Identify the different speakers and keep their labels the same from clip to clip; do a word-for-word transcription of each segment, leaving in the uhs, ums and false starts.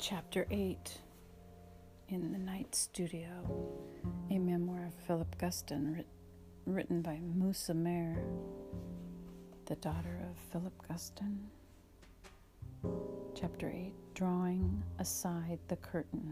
Speaker 1: Chapter eight, In the Night Studio, a memoir of Philip Guston, writ- written by Musa Mer, the daughter of Philip Guston. Chapter eight, Drawing Aside the Curtain.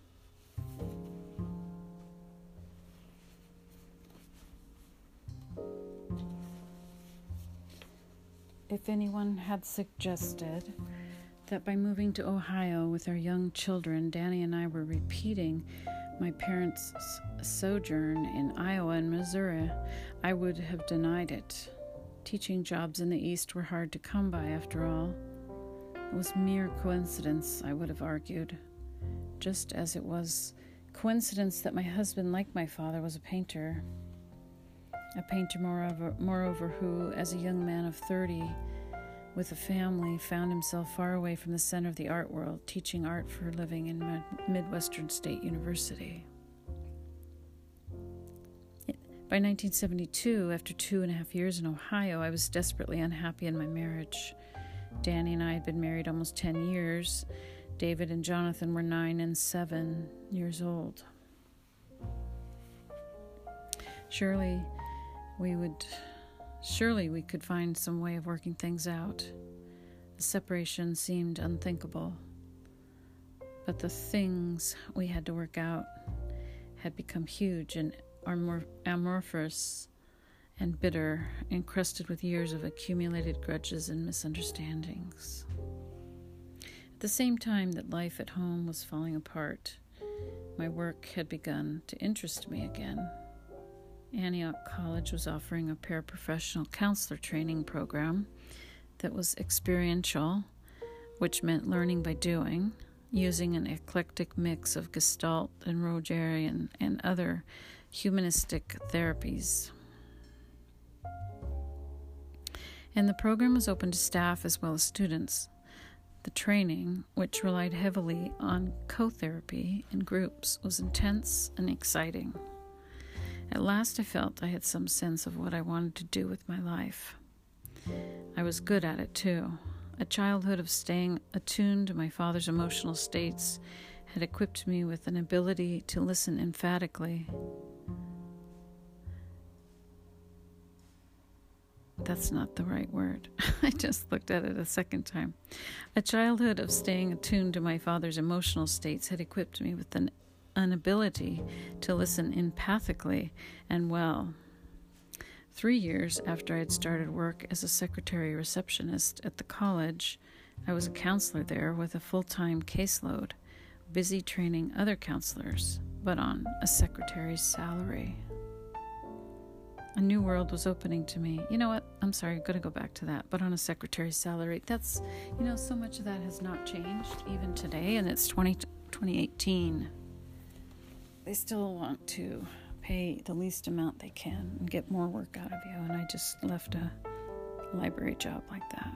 Speaker 1: If anyone had suggested that by moving to Ohio with our young children, Danny and I were repeating my parents' sojourn in Iowa and Missouri, I would have denied it. Teaching jobs in the East were hard to come by, after all. It was mere coincidence, I would have argued, just as it was coincidence that my husband, like my father, was a painter. A painter, moreover, moreover, who, as a young man of thirty, with a family, found himself far away from the center of the art world, teaching art for a living in Mid- Midwestern State University. By nineteen seventy-two, after two and a half years in Ohio, I was desperately unhappy in my marriage. Danny and I had been married almost ten years. David and Jonathan were nine and seven years old. Surely we would... Surely we could find some way of working things out. The separation seemed unthinkable. But the things we had to work out had become huge and amor- amorphous and bitter, encrusted with years of accumulated grudges and misunderstandings. At the same time that life at home was falling apart, my work had begun to interest me again. Antioch College was offering a paraprofessional counselor training program that was experiential, which meant learning by doing, using an eclectic mix of Gestalt and Rogerian and other humanistic therapies. And the program was open to staff as well as students. The training, which relied heavily on co-therapy in groups, was intense and exciting. At last I felt I had some sense of what I wanted to do with my life. I was good at it, too. A childhood of staying attuned to my father's emotional states had equipped me with an ability to listen emphatically. That's not the right word. I just looked at it a second time. A childhood of staying attuned to my father's emotional states had equipped me with an an ability to listen empathically and well. Three years after I had started work as a secretary receptionist at the college, I was a counselor there with a full-time caseload, busy training other counselors, but on a secretary's salary. A new world was opening to me. You know what? I'm sorry, I'm going to go back to that. But on a secretary's salary, that's, you know, so much of that has not changed even today, and it's twenty, twenty eighteen. They still want to pay the least amount they can and get more work out of you, and I just left a library job like that.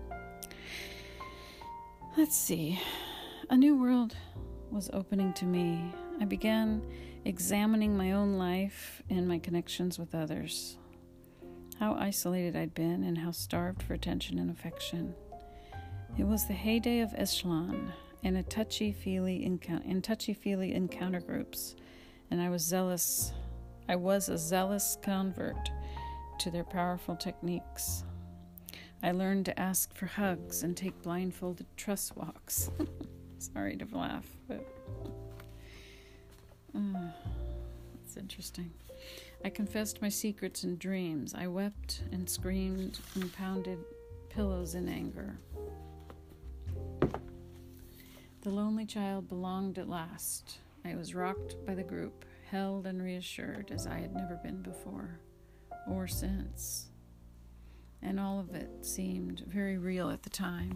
Speaker 1: Let's see. A new world was opening to me. I began examining my own life and my connections with others. How isolated I'd been and how starved for attention and affection. It was the heyday of Echelon and a touchy-feely encounter, in touchy-feely encounter groups, and I was zealous. I was a zealous convert to their powerful techniques. I learned to ask for hugs and take blindfolded trust walks. Sorry to laugh, but uh, it's interesting. I confessed my secrets and dreams. I wept and screamed and pounded pillows in anger. The lonely child belonged at last. I was rocked by the group, held and reassured as I had never been before or since. And all of it seemed very real at the time.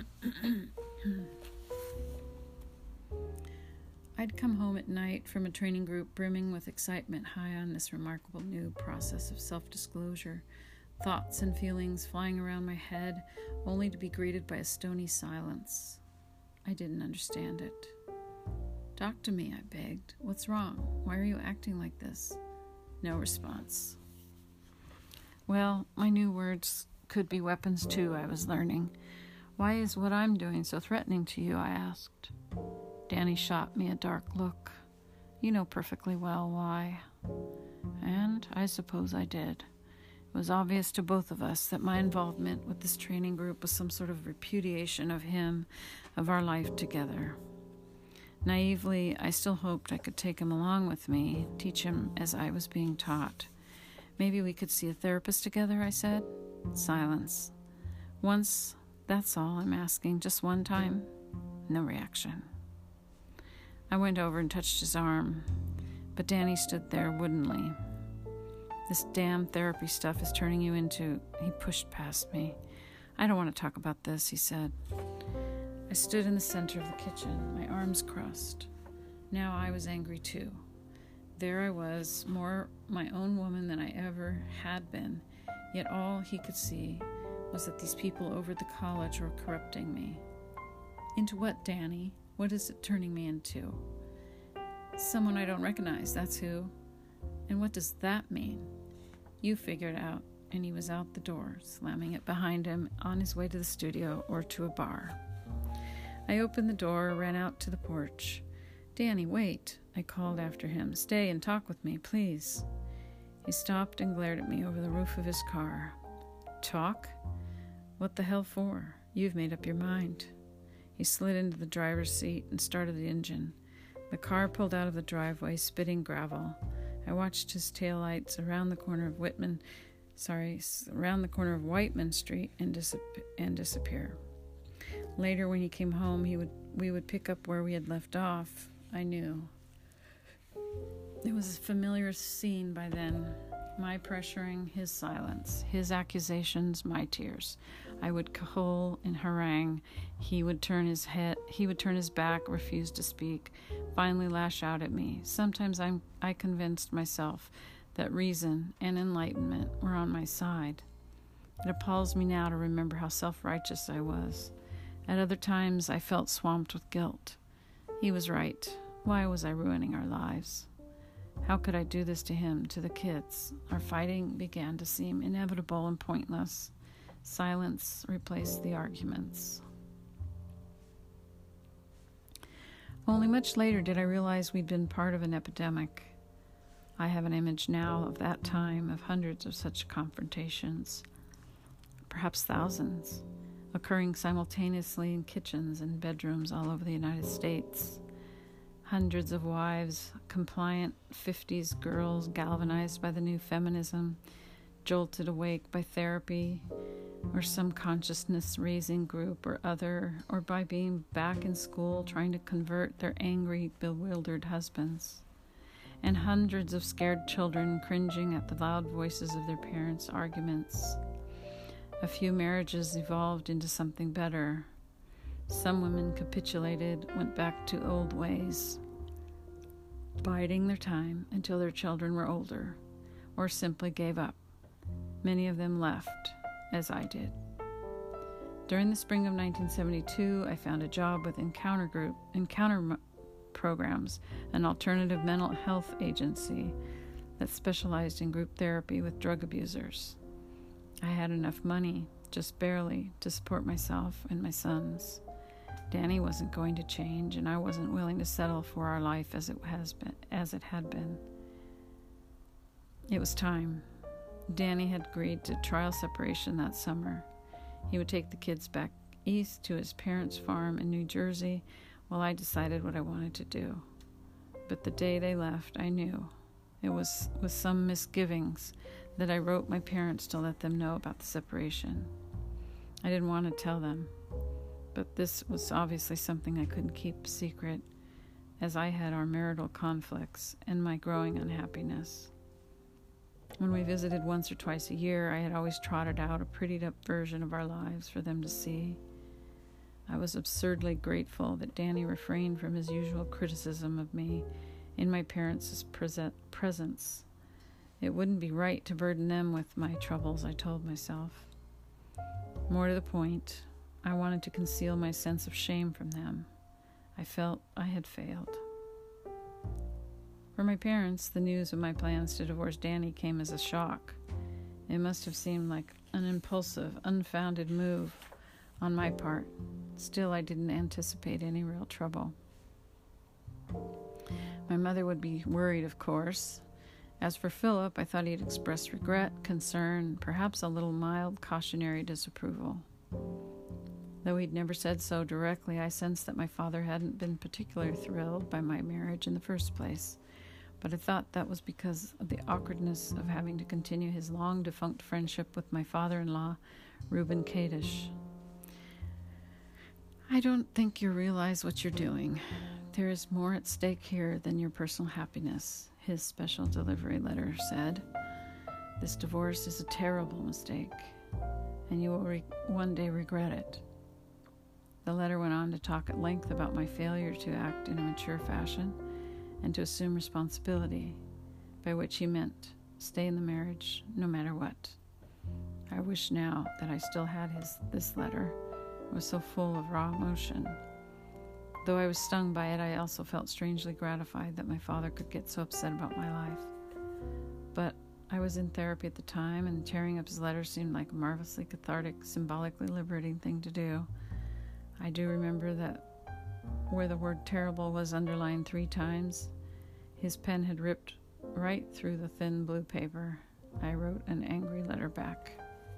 Speaker 1: I'd come home at night from a training group brimming with excitement, high on this remarkable new process of self-disclosure, thoughts and feelings flying around my head, only to be greeted by a stony silence. I didn't understand it. Talk to me, I begged. What's wrong? Why are you acting like this? No response. Well, my new words could be weapons too, I was learning. Why is what I'm doing so threatening to you? I asked. Danny shot me a dark look. You know perfectly well why. And I suppose I did. It was obvious to both of us that my involvement with this training group was some sort of repudiation of him, of our life together. Naively, I still hoped I could take him along with me, teach him as I was being taught. Maybe we could see a therapist together, I said. Silence. Once, that's all I'm asking, just one time. No reaction. I went over and touched his arm, but Danny stood there woodenly. This damn therapy stuff is turning you into... He pushed past me. I don't want to talk about this, he said. I stood in the center of the kitchen, my arms crossed. Now I was angry too. There I was, more my own woman than I ever had been, yet all he could see was that these people over at the college were corrupting me. Into what, Danny? What is it turning me into? Someone I don't recognize, that's who. And what does that mean? You figure it out. And he was out the door, slamming it behind him on his way to the studio or to a bar. I opened the door, ran out to the porch. Danny, wait, I called after him. Stay and talk with me, please. He stopped and glared at me over the roof of his car. Talk? What the hell for? You've made up your mind. He slid into the driver's seat and started the engine. The car pulled out of the driveway, spitting gravel. I watched his taillights around the corner of Whitman, sorry, around the corner of Whiteman Street and, disap- and disappear. Later, when he came home, he would we would pick up where we had left off. I knew. It was a familiar scene by then. My pressuring, his silence, his accusations, my tears. I would cajole and harangue. He would turn his head. He would turn his back, refuse to speak, finally lash out at me. Sometimes I'm, I convinced myself that reason and enlightenment were on my side. It appalls me now to remember how self-righteous I was. At other times, I felt swamped with guilt. He was right. Why was I ruining our lives? How could I do this to him, to the kids? Our fighting began to seem inevitable and pointless. Silence replaced the arguments. Only much later did I realize we'd been part of an epidemic. I have an image now of that time, of hundreds of such confrontations, perhaps thousands, occurring simultaneously in kitchens and bedrooms all over the United States. Hundreds of wives, compliant fifties girls galvanized by the new feminism, jolted awake by therapy or some consciousness-raising group or other, or by being back in school trying to convert their angry, bewildered husbands. And hundreds of scared children cringing at the loud voices of their parents' arguments. A few marriages evolved into something better. Some women capitulated, went back to old ways, biding their time until their children were older, or simply gave up. Many of them left, as I did. During the spring of nineteen seventy-two, I found a job with Encounter Group, Encounter Programs, an alternative mental health agency that specialized in group therapy with drug abusers. I had enough money, just barely, to support myself and my sons. Danny wasn't going to change, and I wasn't willing to settle for our life as it has been, as it had been. It was time. Danny had agreed to trial separation that summer. He would take the kids back east to his parents' farm in New Jersey while I decided what I wanted to do. But the day they left, I knew. It was with some misgivings that I wrote my parents to let them know about the separation. I didn't want to tell them, but this was obviously something I couldn't keep secret, as I had our marital conflicts and my growing unhappiness. When we visited once or twice a year, I had always trotted out a prettied up version of our lives for them to see. I was absurdly grateful that Danny refrained from his usual criticism of me in my parents' present presence. It wouldn't be right to burden them with my troubles, I told myself. More to the point, I wanted to conceal my sense of shame from them. I felt I had failed. For my parents, the news of my plans to divorce Danny came as a shock. It must have seemed like an impulsive, unfounded move on my part. Still, I didn't anticipate any real trouble. My mother would be worried, of course. As for Philip, I thought he'd express regret, concern, perhaps a little mild cautionary disapproval. Though he'd never said so directly, I sensed that my father hadn't been particularly thrilled by my marriage in the first place, but I thought that was because of the awkwardness of having to continue his long-defunct friendship with my father-in-law, Reuben Kadish. I don't think you realize what you're doing. There is more at stake here than your personal happiness, his special delivery letter said. This divorce is a terrible mistake, and you will re- one day regret it. The letter went on to talk at length about my failure to act in a mature fashion and to assume responsibility, by which he meant stay in the marriage no matter what. I wish now that I still had his this letter. It was so full of raw emotion. Though I was stung by it, I also felt strangely gratified that my father could get so upset about my life. But I was in therapy at the time, and tearing up his letter seemed like a marvelously cathartic, symbolically liberating thing to do. I do remember that where the word terrible was underlined three times, his pen had ripped right through the thin blue paper. I wrote an angry letter back.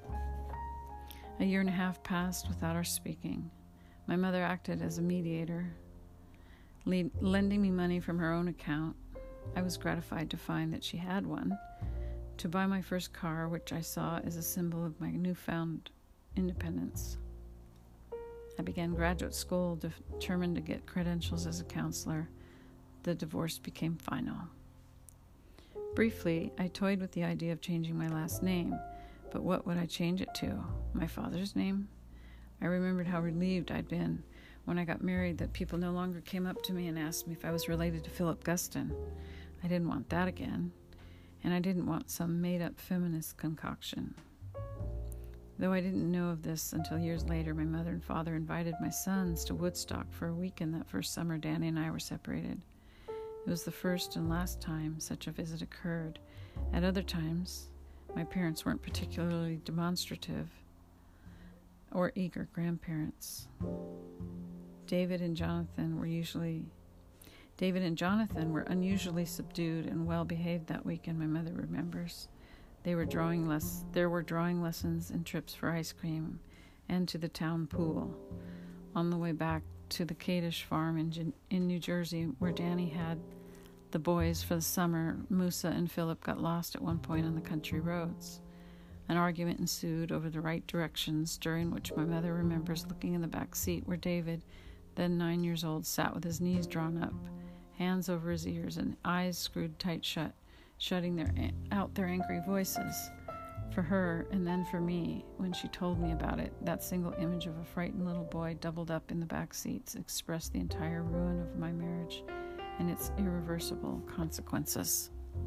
Speaker 1: A year and a half passed without our speaking. My mother acted as a mediator, lead, lending me money from her own account. I was gratified to find that she had one, to buy my first car, which I saw as a symbol of my newfound independence. I began graduate school, determined to get credentials as a counselor. The divorce became final. Briefly, I toyed with the idea of changing my last name, but what would I change it to? My father's name? I remembered how relieved I'd been when I got married that people no longer came up to me and asked me if I was related to Philip Guston. I didn't want that again, and I didn't want some made-up feminist concoction. Though I didn't know of this until years later, my mother and father invited my sons to Woodstock for a weekend that first summer Danny and I were separated. It was the first and last time such a visit occurred. At other times, my parents weren't particularly demonstrative or eager grandparents. David and Jonathan were usually David and Jonathan were unusually subdued and well-behaved that weekend, my mother remembers. They were drawing less. There were drawing lessons and trips for ice cream and to the town pool. On the way back to the Kadish farm in, in New Jersey, where Danny had the boys for the summer, Musa and Philip got lost at one point on the country roads. An argument ensued over the right directions, during which my mother remembers looking in the back seat where David, then nine years old, sat with his knees drawn up, hands over his ears, and eyes screwed tight shut, shutting their out their angry voices. For her, and then for me, when she told me about it, that single image of a frightened little boy doubled up in the back seats expressed the entire ruin of my marriage and its irreversible consequences.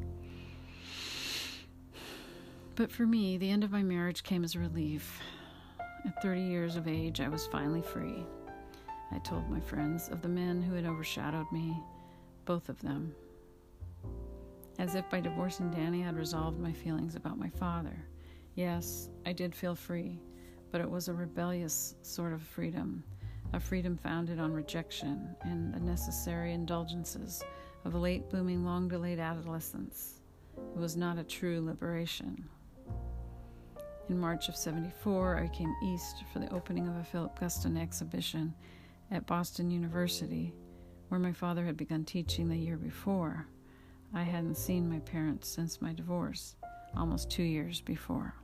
Speaker 1: But for me, the end of my marriage came as a relief. At thirty years of age, I was finally free. I told my friends of the men who had overshadowed me, both of them. As if by divorcing Danny, I'd resolved my feelings about my father. Yes, I did feel free, but it was a rebellious sort of freedom, a freedom founded on rejection and the necessary indulgences of a late-blooming, long-delayed adolescence. It was not a true liberation. In March of seventy-four, I came east for the opening of a Philip Guston exhibition at Boston University, where my father had begun teaching the year before. I hadn't seen my parents since my divorce, almost two years before.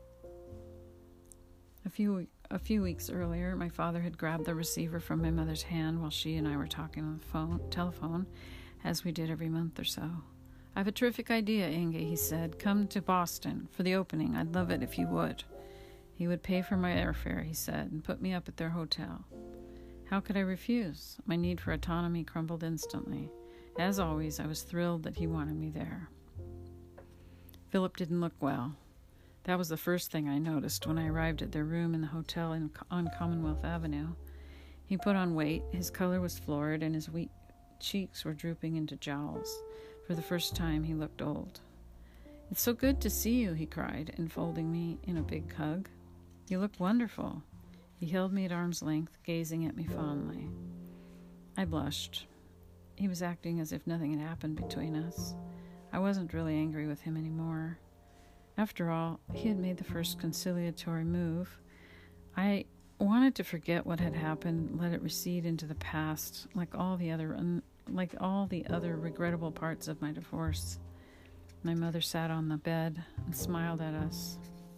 Speaker 1: A few a few weeks earlier, my father had grabbed the receiver from my mother's hand while she and I were talking on the phone, telephone, as we did every month or so. I have a terrific idea, Inge, he said. Come to Boston for the opening. I'd love it if you would. He would pay for my airfare, he said, and put me up at their hotel. How could I refuse? My need for autonomy crumbled instantly. As always, I was thrilled that he wanted me there. Philip didn't look well. That was the first thing I noticed when I arrived at their room in the hotel in, on Commonwealth Avenue. He put on weight, his color was florid, and his weak cheeks were drooping into jowls. For the first time, he looked old. It's so good to see you, he cried, enfolding me in a big hug. You look wonderful. He held me at arm's length, gazing at me fondly. I blushed. He was acting as if nothing had happened between us. I wasn't really angry with him anymore. After all, he had made the first conciliatory move. I wanted to forget what had happened, let it recede into the past, like all the other un- like all the other regrettable parts of my divorce. My mother sat on the bed and smiled at us.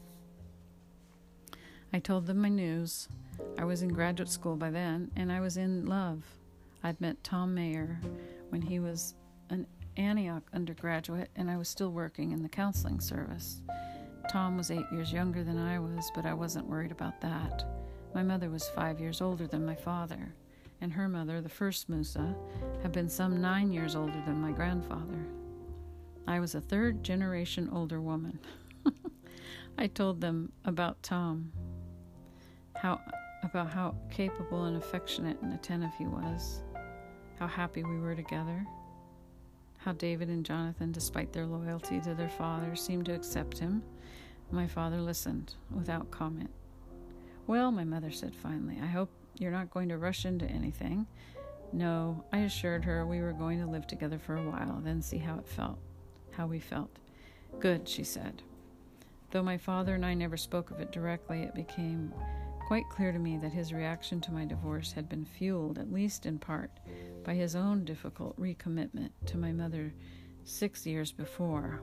Speaker 1: I told them my news. I was in graduate school by then, and I was in love. I'd met Tom Mayer when he was an Antioch undergraduate, and I was still working in the counseling service. Tom was eight years younger than I was, but I wasn't worried about that. My mother was five years older than my father, and her mother, the first Musa, had been some nine years older than my grandfather. I was a third generation older woman. I told them about Tom, how about how capable and affectionate and attentive he was, how happy we were together, how David and Jonathan, despite their loyalty to their father, seemed to accept him. My father listened without comment. "Well," my mother said finally, "I hope you're not going to rush into anything." No, I assured her we were going to live together for a while, then see how it felt, how we felt. "Good," she said. Though my father and I never spoke of it directly, it became quite clear to me that his reaction to my divorce had been fueled, at least in part, by his own difficult recommitment to my mother six years before.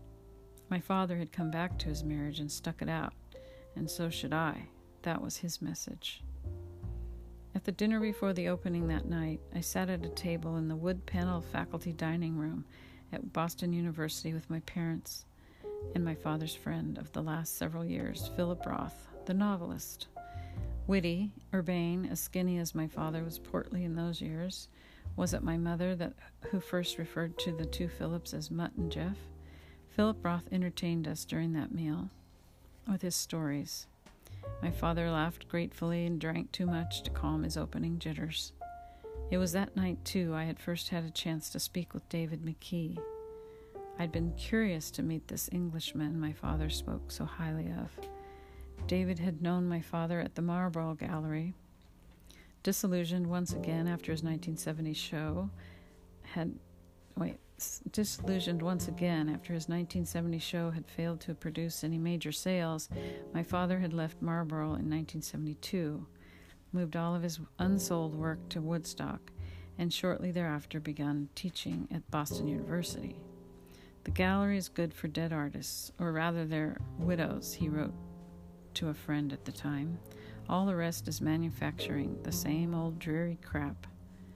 Speaker 1: My father had come back to his marriage and stuck it out, and so should I. That was his message. At the dinner before the opening that night, I sat at a table in the wood-paneled faculty dining room at Boston University with my parents and my father's friend of the last several years, Philip Roth, the novelist. Witty, urbane, as skinny as my father was portly in those years. Was it my mother that who first referred to the two Philips as Mutt and Jeff? Philip Roth entertained us during that meal with his stories. My father laughed gratefully and drank too much to calm his opening jitters. It was that night, too, I had first had a chance to speak with David McKee. I'd been curious to meet this Englishman my father spoke so highly of. David had known my father at the Marlborough Gallery. Disillusioned once again after his nineteen seventy show, had wait, disillusioned once again after his nineteen seventy show had failed to produce any major sales, my father had left Marlborough in nineteen seventy-two, moved all of his unsold work to Woodstock, and shortly thereafter begun teaching at Boston University. The gallery is good for dead artists, or rather their widows, he wrote to a friend at the time. All the rest is manufacturing the same old dreary crap.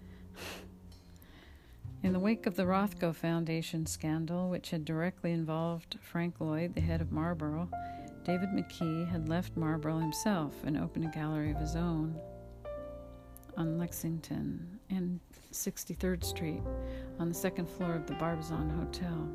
Speaker 1: In the wake of the Rothko Foundation scandal, which had directly involved Frank Lloyd, the head of Marlborough, David McKee had left Marlborough himself and opened a gallery of his own on Lexington and sixty-third Street on the second floor of the Barbizon Hotel.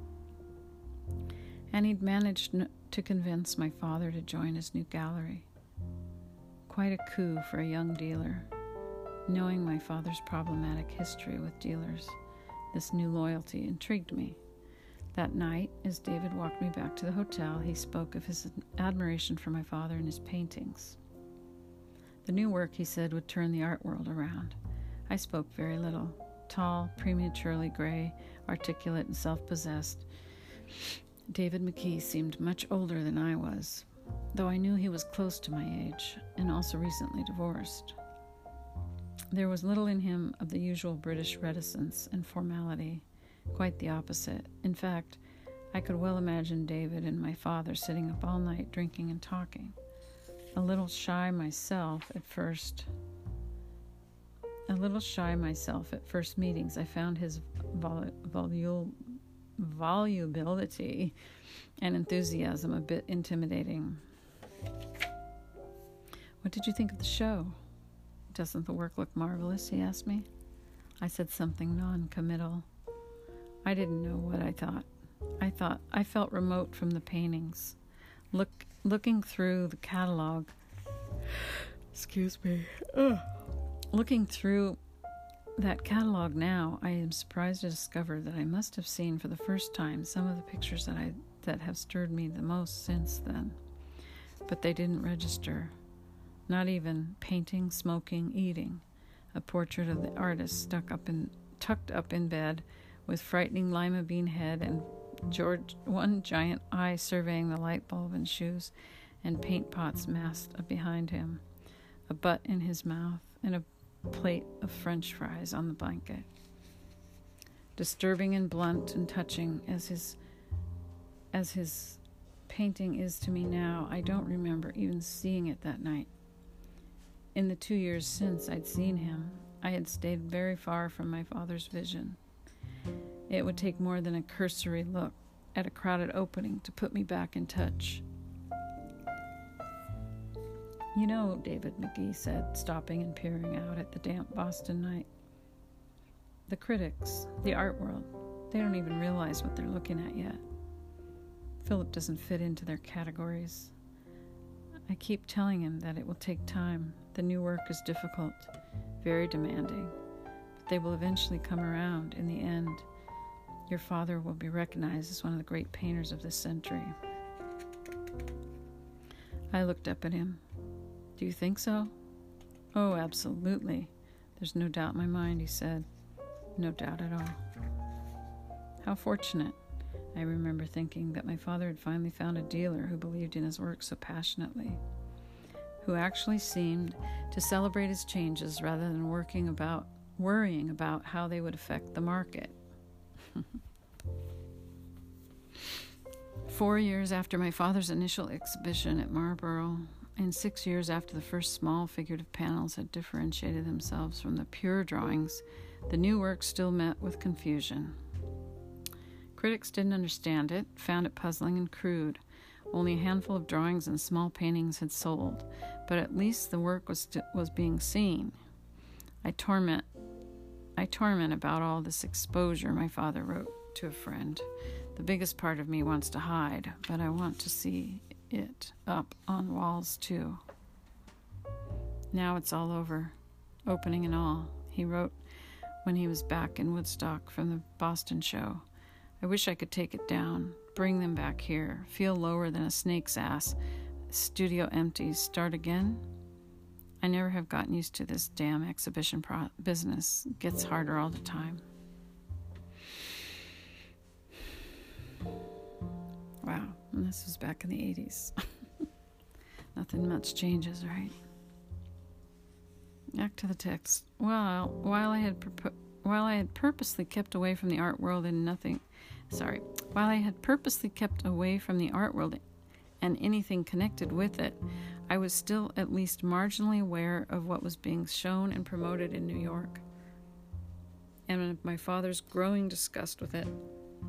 Speaker 1: And he'd managed n- to convince my father to join his new gallery. Quite a coup for a young dealer. Knowing my father's problematic history with dealers, this new loyalty intrigued me. That night, as David walked me back to the hotel, he spoke of his admiration for my father and his paintings. The new work, he said, would turn the art world around. I spoke very little. Tall, prematurely gray, articulate, and self-possessed, David McKee seemed much older than I was, though I knew he was close to my age and also recently divorced. There was little in him of the usual British reticence and formality, quite the opposite. In fact, I could well imagine David and my father sitting up all night drinking and talking. A little shy myself at first, a little shy myself at first meetings, I found his vol- volul- volubility and enthusiasm a bit intimidating. "What did you think of the show? Doesn't the work look marvelous?" he asked me. I said something non-committal. I didn't know what I thought. I thought I felt remote from the paintings. Look, looking through the catalog, excuse me, Ugh. looking through that catalog now, I am surprised to discover that I must have seen for the first time some of the pictures that I that have stirred me the most since then. But they didn't register. Not even painting, smoking, eating. A portrait of the artist stuck up in, tucked up in bed with frightening lima bean head and George, one giant eye surveying the light bulb and shoes and paint pots massed behind him. A butt in his mouth and a plate of French fries on the blanket. Disturbing and blunt and touching as his as his painting is to me now, I don't remember even seeing it that night. In the two years since I'd seen him, I had stayed very far from my father's vision. It would take more than a cursory look at a crowded opening to put me back in touch. You know, David McGee said, stopping and peering out at the damp Boston night. The critics, the art world, they don't even realize what they're looking at yet. Philip doesn't fit into their categories. I keep telling him that it will take time. The new work is difficult, very demanding, but they will eventually come around in the end. Your father will be recognized as one of the great painters of this century. I looked up at him. Do you think so? Oh, absolutely. There's no doubt in my mind, he said. No doubt at all. How fortunate. I remember thinking that my father had finally found a dealer who believed in his work so passionately, who actually seemed to celebrate his changes rather than working about, worrying about how they would affect the market. Four years after my father's initial exhibition at Marlborough, and six years after the first small figurative panels had differentiated themselves from the pure drawings, the new work still met with confusion. Critics didn't understand it, found it puzzling and crude. Only a handful of drawings and small paintings had sold, but at least the work was st- was being seen. I torment, I torment about all this exposure, my father wrote to a friend. The biggest part of me wants to hide, but I want to see it up on walls too. Now it's all over, opening and all, he wrote when he was back in Woodstock from the Boston show. I wish I could take it down, bring them back here, feel lower than a snake's ass. Studio empty, start again? I never have gotten used to this damn exhibition pro- business. It gets harder all the time. Wow, and this was back in the eighties. Nothing much changes, right? Back to the text. Well, while I had purpo- while I had purposely kept away from the art world and nothing, sorry, while I had purposely kept away from the art world and anything connected with it, I was still at least marginally aware of what was being shown and promoted in New York, and of my father's growing disgust with it.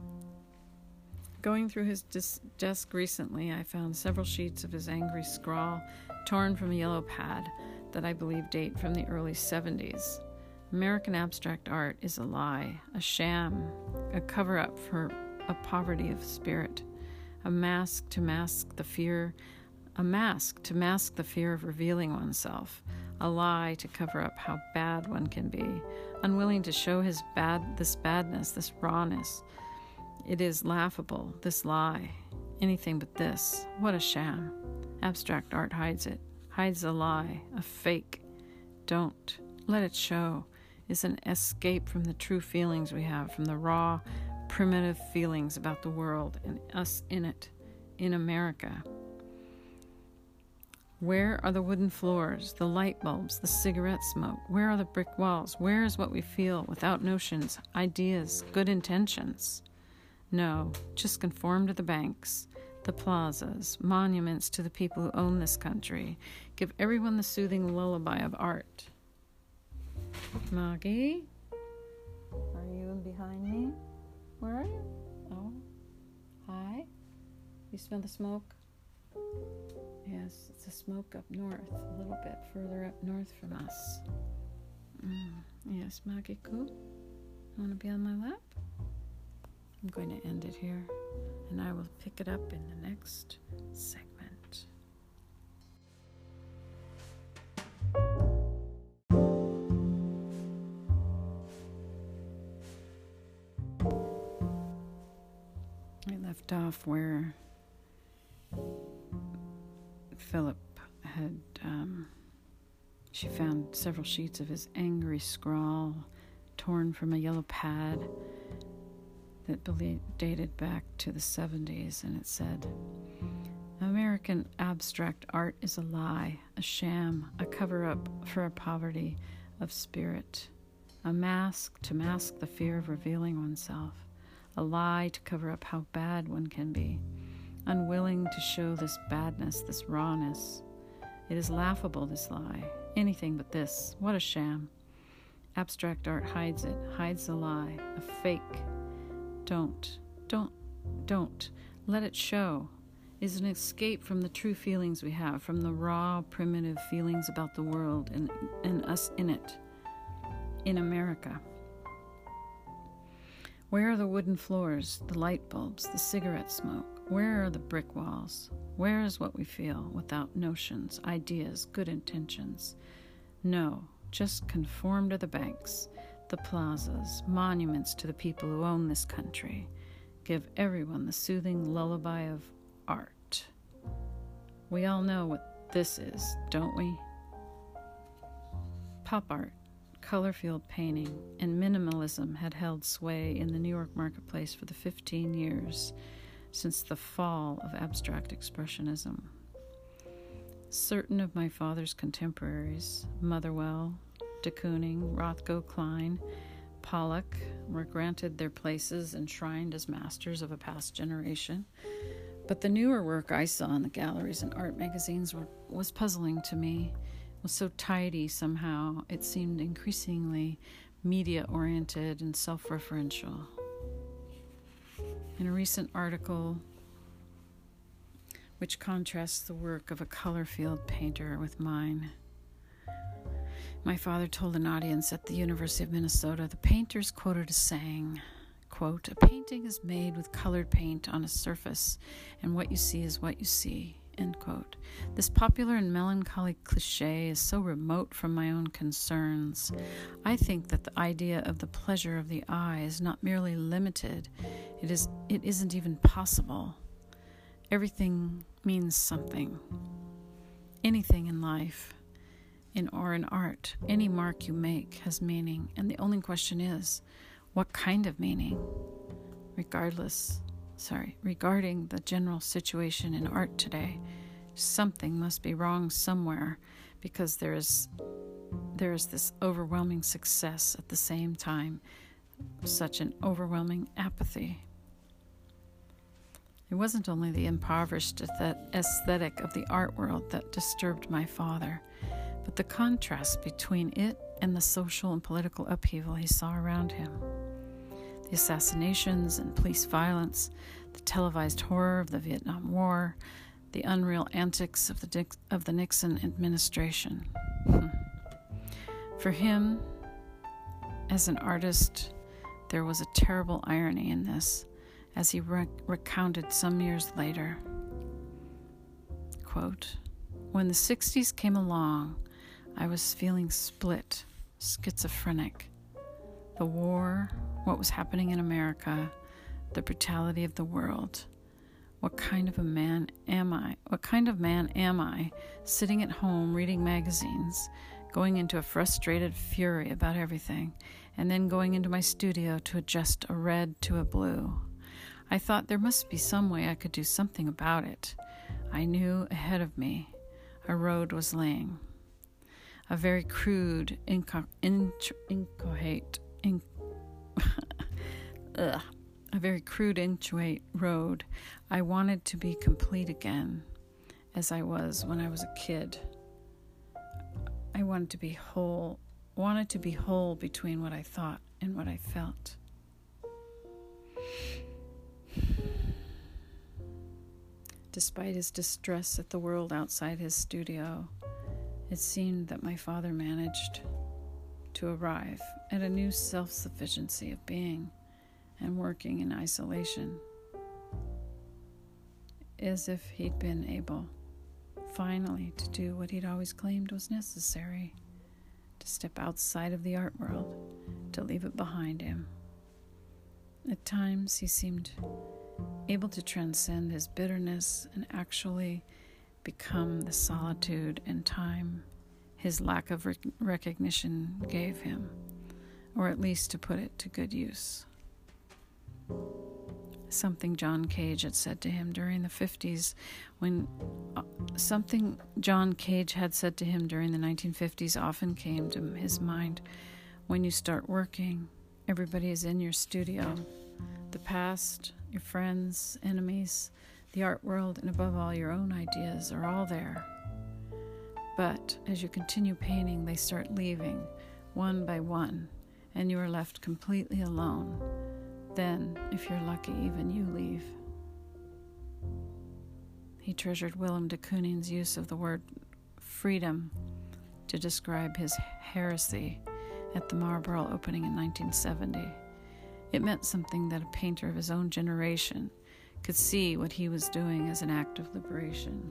Speaker 1: Going through his dis- desk recently, I found several sheets of his angry scrawl torn from a yellow pad that I believe date from the early seventies. American abstract art is a lie, a sham, a cover-up for a poverty of spirit, a mask to mask the fear, a mask to mask the fear of revealing oneself, a lie to cover up how bad one can be, unwilling to show his bad, this badness, this rawness. It is laughable, this lie. Anything but this. What a sham. Abstract art hides it. Hides a lie, a fake. Don't. Let it show. It's an escape from the true feelings we have, from the raw, primitive feelings about the world and us in it, in America. Where are the wooden floors, the light bulbs, the cigarette smoke? Where are the brick walls? Where is what we feel without notions, ideas, good intentions? No, just conform to the banks, the plazas, monuments to the people who own this country. Give everyone the soothing lullaby of art. Maggie? Are you in behind me? Where are you? Oh, hi. You smell the smoke? Yes, it's a smoke up north, a little bit further up north from us. Mm, yes, Maggie, cool. Want to be on my lap? I'm going to end it here, and I will pick it up in the next segment. I left off where Philip had um, She found several sheets of his angry scrawl torn from a yellow pad that dated back to the seventies, and it said, "American abstract art is a lie, a sham, a cover-up for a poverty of spirit, a mask to mask the fear of revealing oneself, a lie to cover up how bad one can be, unwilling to show this badness, this rawness. It is laughable, this lie. Anything but this. What a sham. Abstract art hides it, hides the lie, a fake. Don't, don't, don't. Let it show. Is an escape from the true feelings we have, from the raw, primitive feelings about the world and, and us in it, in America. Where are the wooden floors, the light bulbs, the cigarette smoke? Where are the brick walls? Where is what we feel without notions, ideas, good intentions? No, just conform to the banks, the plazas, monuments to the people who own this country. Give everyone the soothing lullaby of art. We all know what this is, don't we? Pop art, color field painting, and minimalism had held sway in the New York marketplace for the fifteen years since the fall of abstract expressionism. Certain of my father's contemporaries, Motherwell, de Kooning, Rothko, Klein, Pollock, were granted their places enshrined as masters of a past generation. But the newer work I saw in the galleries and art magazines were, was puzzling to me. It was so tidy somehow. It seemed increasingly media-oriented and self-referential. In a recent article, which contrasts the work of a color field painter with mine, my father told an audience at the University of Minnesota, the painter's quoted as saying, quote, "A painting is made with colored paint on a surface, and what you see is what you see," end quote. This popular and melancholy cliche is so remote from my own concerns. I think that the idea of the pleasure of the eye is not merely limited, it is it isn't even possible. Everything means something. Anything in life, in or in art, any mark you make has meaning, and the only question is, what kind of meaning? Regardless, sorry, regarding the general situation in art today, something must be wrong somewhere, because there is there is this overwhelming success at the same time, such an overwhelming apathy. It wasn't only the impoverished aesthetic of the art world that disturbed my father, but the contrast between it and the social and political upheaval he saw around him. The assassinations and police violence, the televised horror of the Vietnam War, the unreal antics of the Dick, of the Nixon administration. Hmm. For him, as an artist, there was a terrible irony in this, as he rec- recounted some years later. Quote, "When the sixties came along, I was feeling split, schizophrenic. The war, what was happening in America, the brutality of the world. What kind of a man am I? What kind of man am I, sitting at home reading magazines, going into a frustrated fury about everything, and then going into my studio to adjust a red to a blue? I thought there must be some way I could do something about it. I knew ahead of me a road was laying. A very crude, inco- inch- inchoate, in- Ugh. A very crude, inchoate road. I wanted to be complete again, as I was when I was a kid. I wanted to be whole, wanted to be whole between what I thought and what I felt." Despite his distress at the world outside his studio, it seemed that my father managed to arrive at a new self-sufficiency of being and working in isolation, as if he'd been able, finally, to do what he'd always claimed was necessary, to step outside of the art world, to leave it behind him. At times, he seemed able to transcend his bitterness and actually become the solitude and time his lack of rec- recognition gave him, or at least to put it to good use. Something John Cage had said to him during the fifties when uh, something John Cage had said to him during the nineteen fifties often came to his mind. When you start working, everybody is in your studio. The past, your friends, enemies, the art world, and above all, your own ideas are all there. But as you continue painting, they start leaving, one by one, and you are left completely alone. Then, if you're lucky, even you leave. He treasured Willem de Kooning's use of the word freedom to describe his heresy at the Marlborough opening in nineteen seventy. It meant something that a painter of his own generation could see what he was doing as an act of liberation.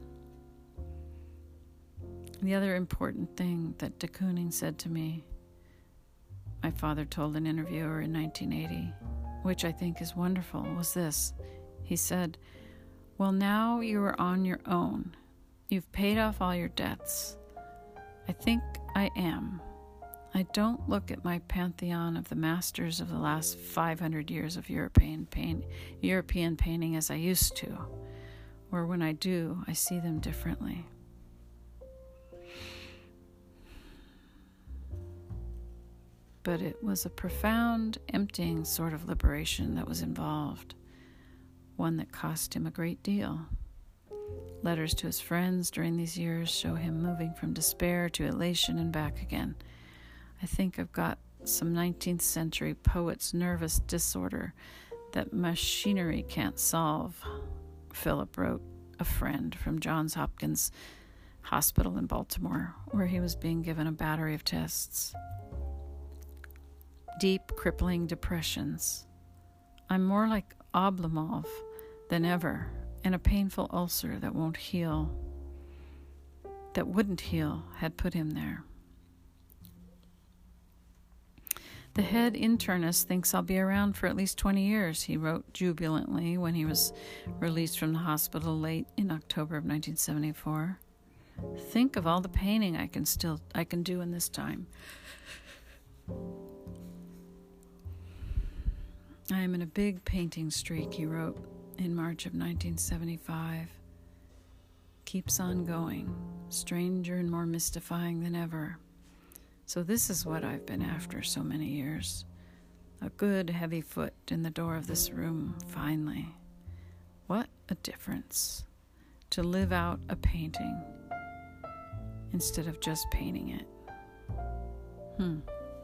Speaker 1: The other important thing that de Kooning said to me, my father told an interviewer in nineteen eighty, which I think is wonderful, was this. He said, well, now you are on your own. You've paid off all your debts. I think I am. I don't look at my pantheon of the masters of the last five hundred years of European paint, European painting as I used to, or when I do, I see them differently. But it was a profound, emptying sort of liberation that was involved, one that cost him a great deal. Letters to his friends during these years show him moving from despair to elation and back again. I think I've got some nineteenth century poet's nervous disorder that machinery can't solve, Philip wrote a friend from Johns Hopkins Hospital in Baltimore, where he was being given a battery of tests. Deep, crippling depressions. I'm more like Oblomov than ever, and a painful ulcer that won't heal, that wouldn't heal, had put him there. The head internist thinks I'll be around for at least twenty years, he wrote jubilantly when he was released from the hospital late in October of nineteen seventy-four. Think of all the painting I can still I can do in this time. I am in a big painting streak, he wrote in March of nineteen seventy-five. Keeps on going, stranger and more mystifying than ever. So this is what I've been after so many years. A good heavy foot in the door of this room, finally. What a difference to live out a painting instead of just painting it. Hmm.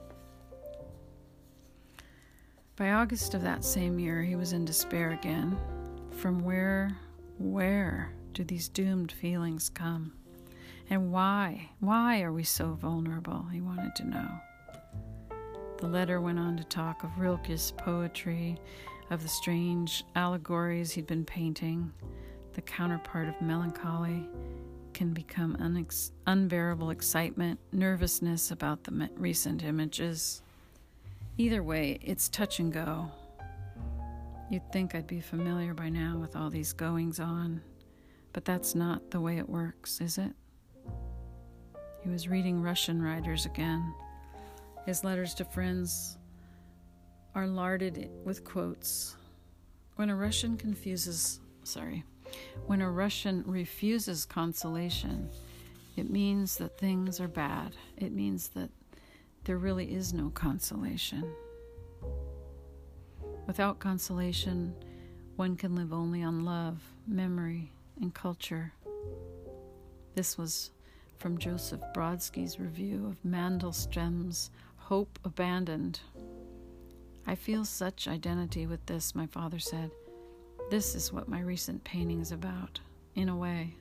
Speaker 1: By August of that same year, he was in despair again. From where, where do these doomed feelings come? And why, why are we so vulnerable? He wanted to know. The letter went on to talk of Rilke's poetry, of the strange allegories he'd been painting. The counterpart of melancholy can become unex- unbearable excitement, nervousness about the recent images. Either way, it's touch and go. You'd think I'd be familiar by now with all these goings-on, but that's not the way it works, is it? He was reading Russian writers again. His letters to friends are larded with quotes. When a Russian confuses, sorry, when a Russian refuses consolation, it means that things are bad. It means that there really is no consolation. Without consolation, one can live only on love, memory, and culture. This was from Joseph Brodsky's review of Mandelstrom's Hope Abandoned. I feel such identity with this, my father said. This is what my recent painting is about, in a way.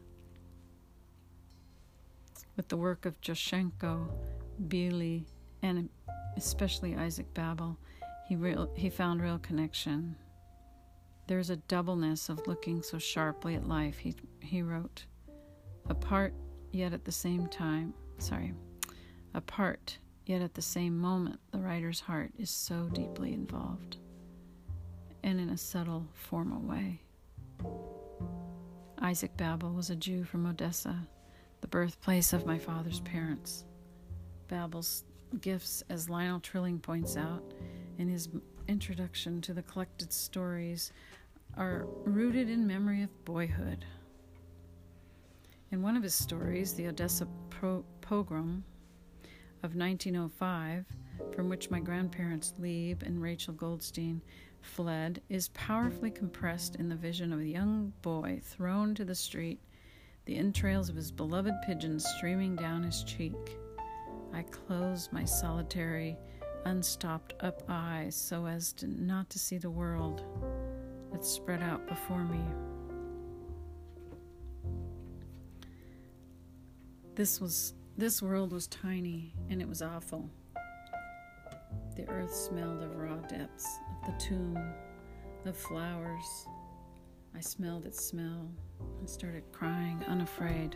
Speaker 1: With the work of Joshenko, Bely, and especially Isaac Babel, he, real, he found real connection. There's a doubleness of looking so sharply at life, he, he wrote. Apart, yet at the same time, sorry, apart, yet at the same moment, the writer's heart is so deeply involved, and in a subtle, formal way. Isaac Babel was a Jew from Odessa, the birthplace of my father's parents. Babel's gifts, as Lionel Trilling points out in his introduction to the collected stories, are rooted in memory of boyhood. In one of his stories, the Odessa Pro- Pogrom of nineteen oh five, from which my grandparents Lieb and Rachel Goldstein fled, is powerfully compressed in the vision of a young boy thrown to the street, the entrails of his beloved pigeon streaming down his cheek. I close my solitary, unstopped up eyes so as to not to see the world that spread out before me. This was this world was tiny, and it was awful. The earth smelled of raw depths, of the tomb, of flowers. I smelled its smell and started crying, unafraid.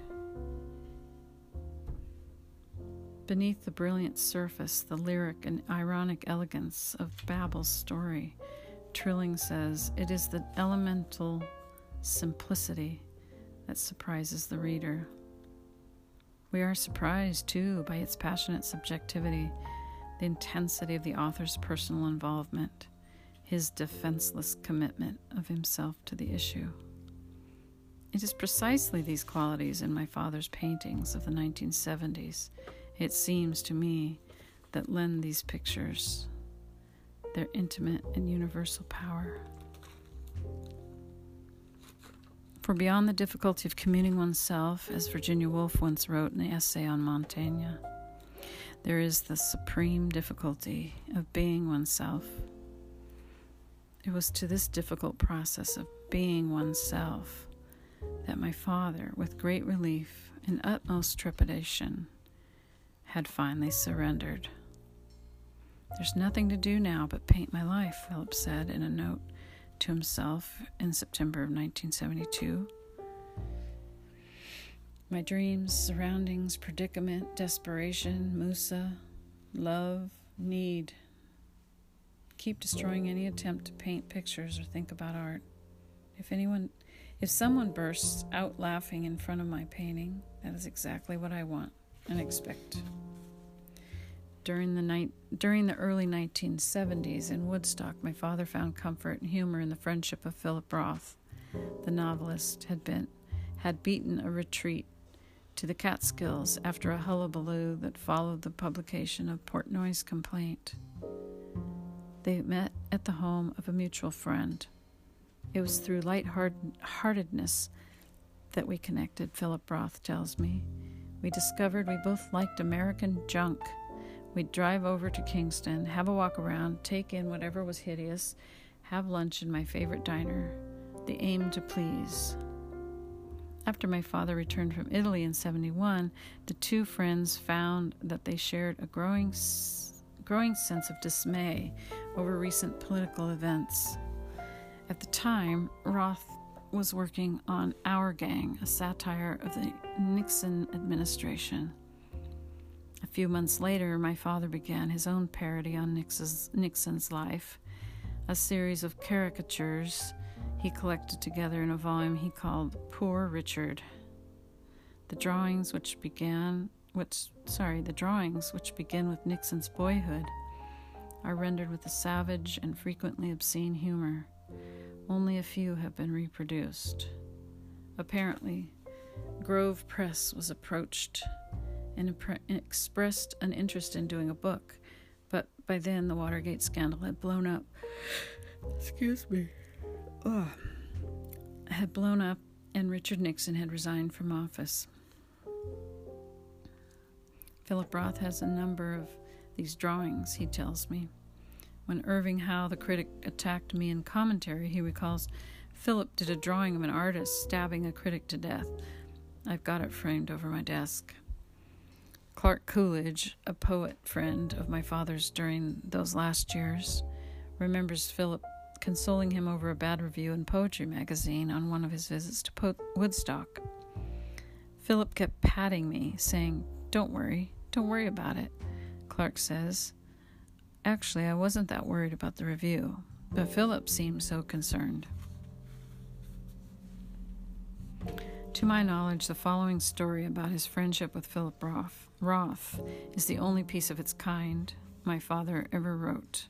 Speaker 1: Beneath the brilliant surface, the lyric and ironic elegance of Babel's story, Trilling says, it is the elemental simplicity that surprises the reader. We are surprised, too, by its passionate subjectivity, the intensity of the author's personal involvement, his defenseless commitment of himself to the issue. It is precisely these qualities in my father's paintings of the nineteen seventies, it seems to me, that lend these pictures their intimate and universal power. For beyond the difficulty of communing oneself, as Virginia Woolf once wrote in the essay on Montaigne, there is the supreme difficulty of being oneself. It was to this difficult process of being oneself that my father, with great relief and utmost trepidation, had finally surrendered. There's nothing to do now but paint my life, Philip said in a note to himself in September of nineteen seventy-two. My dreams, surroundings, predicament, desperation, Musa, love, need. Keep destroying any attempt to paint pictures or think about art. If anyone, if someone bursts out laughing in front of my painting, that is exactly what I want and expect. During the night, during the early nineteen seventies in Woodstock, my father found comfort and humor in the friendship of Philip Roth. The novelist had been had beaten a retreat to the Catskills after a hullabaloo that followed the publication of Portnoy's complaint. They met at the home of a mutual friend. It was through light-heartedness that we connected, Philip Roth tells me. We discovered we both liked American junk. We'd drive over to Kingston, have a walk around, take in whatever was hideous, have lunch in my favorite diner, the Aim to Please. After my father returned from Italy in seventy-one, the two friends found that they shared a growing, growing sense of dismay over recent political events. At the time, Roth was working on Our Gang, a satire of the Nixon administration. A few months later, my father began his own parody on Nixon's, Nixon's life, a series of caricatures he collected together in a volume he called Poor Richard. The drawings which began, which, sorry, the drawings which begin with Nixon's boyhood are rendered with a savage and frequently obscene humor. Only a few have been reproduced. Apparently, Grove Press was approached and expressed an interest in doing a book, but by then the Watergate scandal had blown up. Excuse me. Ugh. Had blown up, and Richard Nixon had resigned from office. Philip Roth has a number of these drawings, he tells me. When Irving Howe, the critic, attacked me in commentary, he recalls, Philip did a drawing of an artist stabbing a critic to death. I've got it framed over my desk. Clark Coolidge, a poet friend of my father's during those last years, remembers Philip consoling him over a bad review in Poetry magazine on one of his visits to po- Woodstock. Philip kept patting me, saying, "Don't worry, don't worry about it," Clark says. Actually, I wasn't that worried about the review, but Philip seemed so concerned. To my knowledge, the following story about his friendship with Philip Roth, Roth is the only piece of its kind my father ever wrote.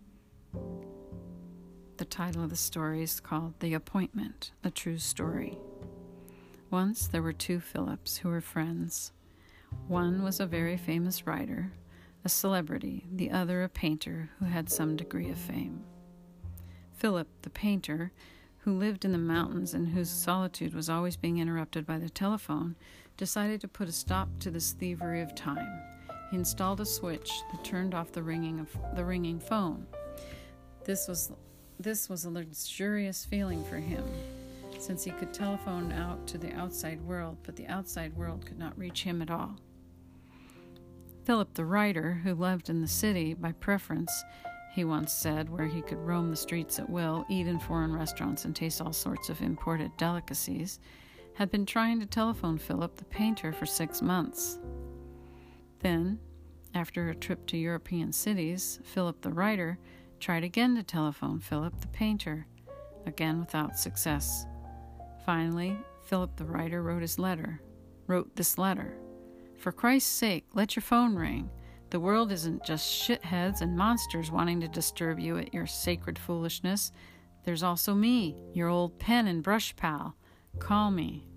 Speaker 1: The title of the story is called The Appointment, a True Story. Once there were two Philips who were friends. One was a very famous writer, a celebrity, the other a painter who had some degree of fame. Philip, the painter, who lived in the mountains and whose solitude was always being interrupted by the telephone, decided to put a stop to this thievery of time. He installed a switch that turned off the ringing of the ringing phone. This was this was a luxurious feeling for him, since he could telephone out to the outside world, but the outside world could not reach him at all. Philip the writer, who lived in the city by preference, he once said, where he could roam the streets at will, eat in foreign restaurants, and taste all sorts of imported delicacies, had been trying to telephone Philip the painter for six months. Then, after a trip to European cities, Philip the writer tried again to telephone Philip the painter, again without success. Finally, Philip the writer wrote his letter, wrote this letter. For Christ's sake, let your phone ring. The world isn't just shitheads and monsters wanting to disturb you at your sacred foolishness. There's also me, your old pen and brush pal. Call me.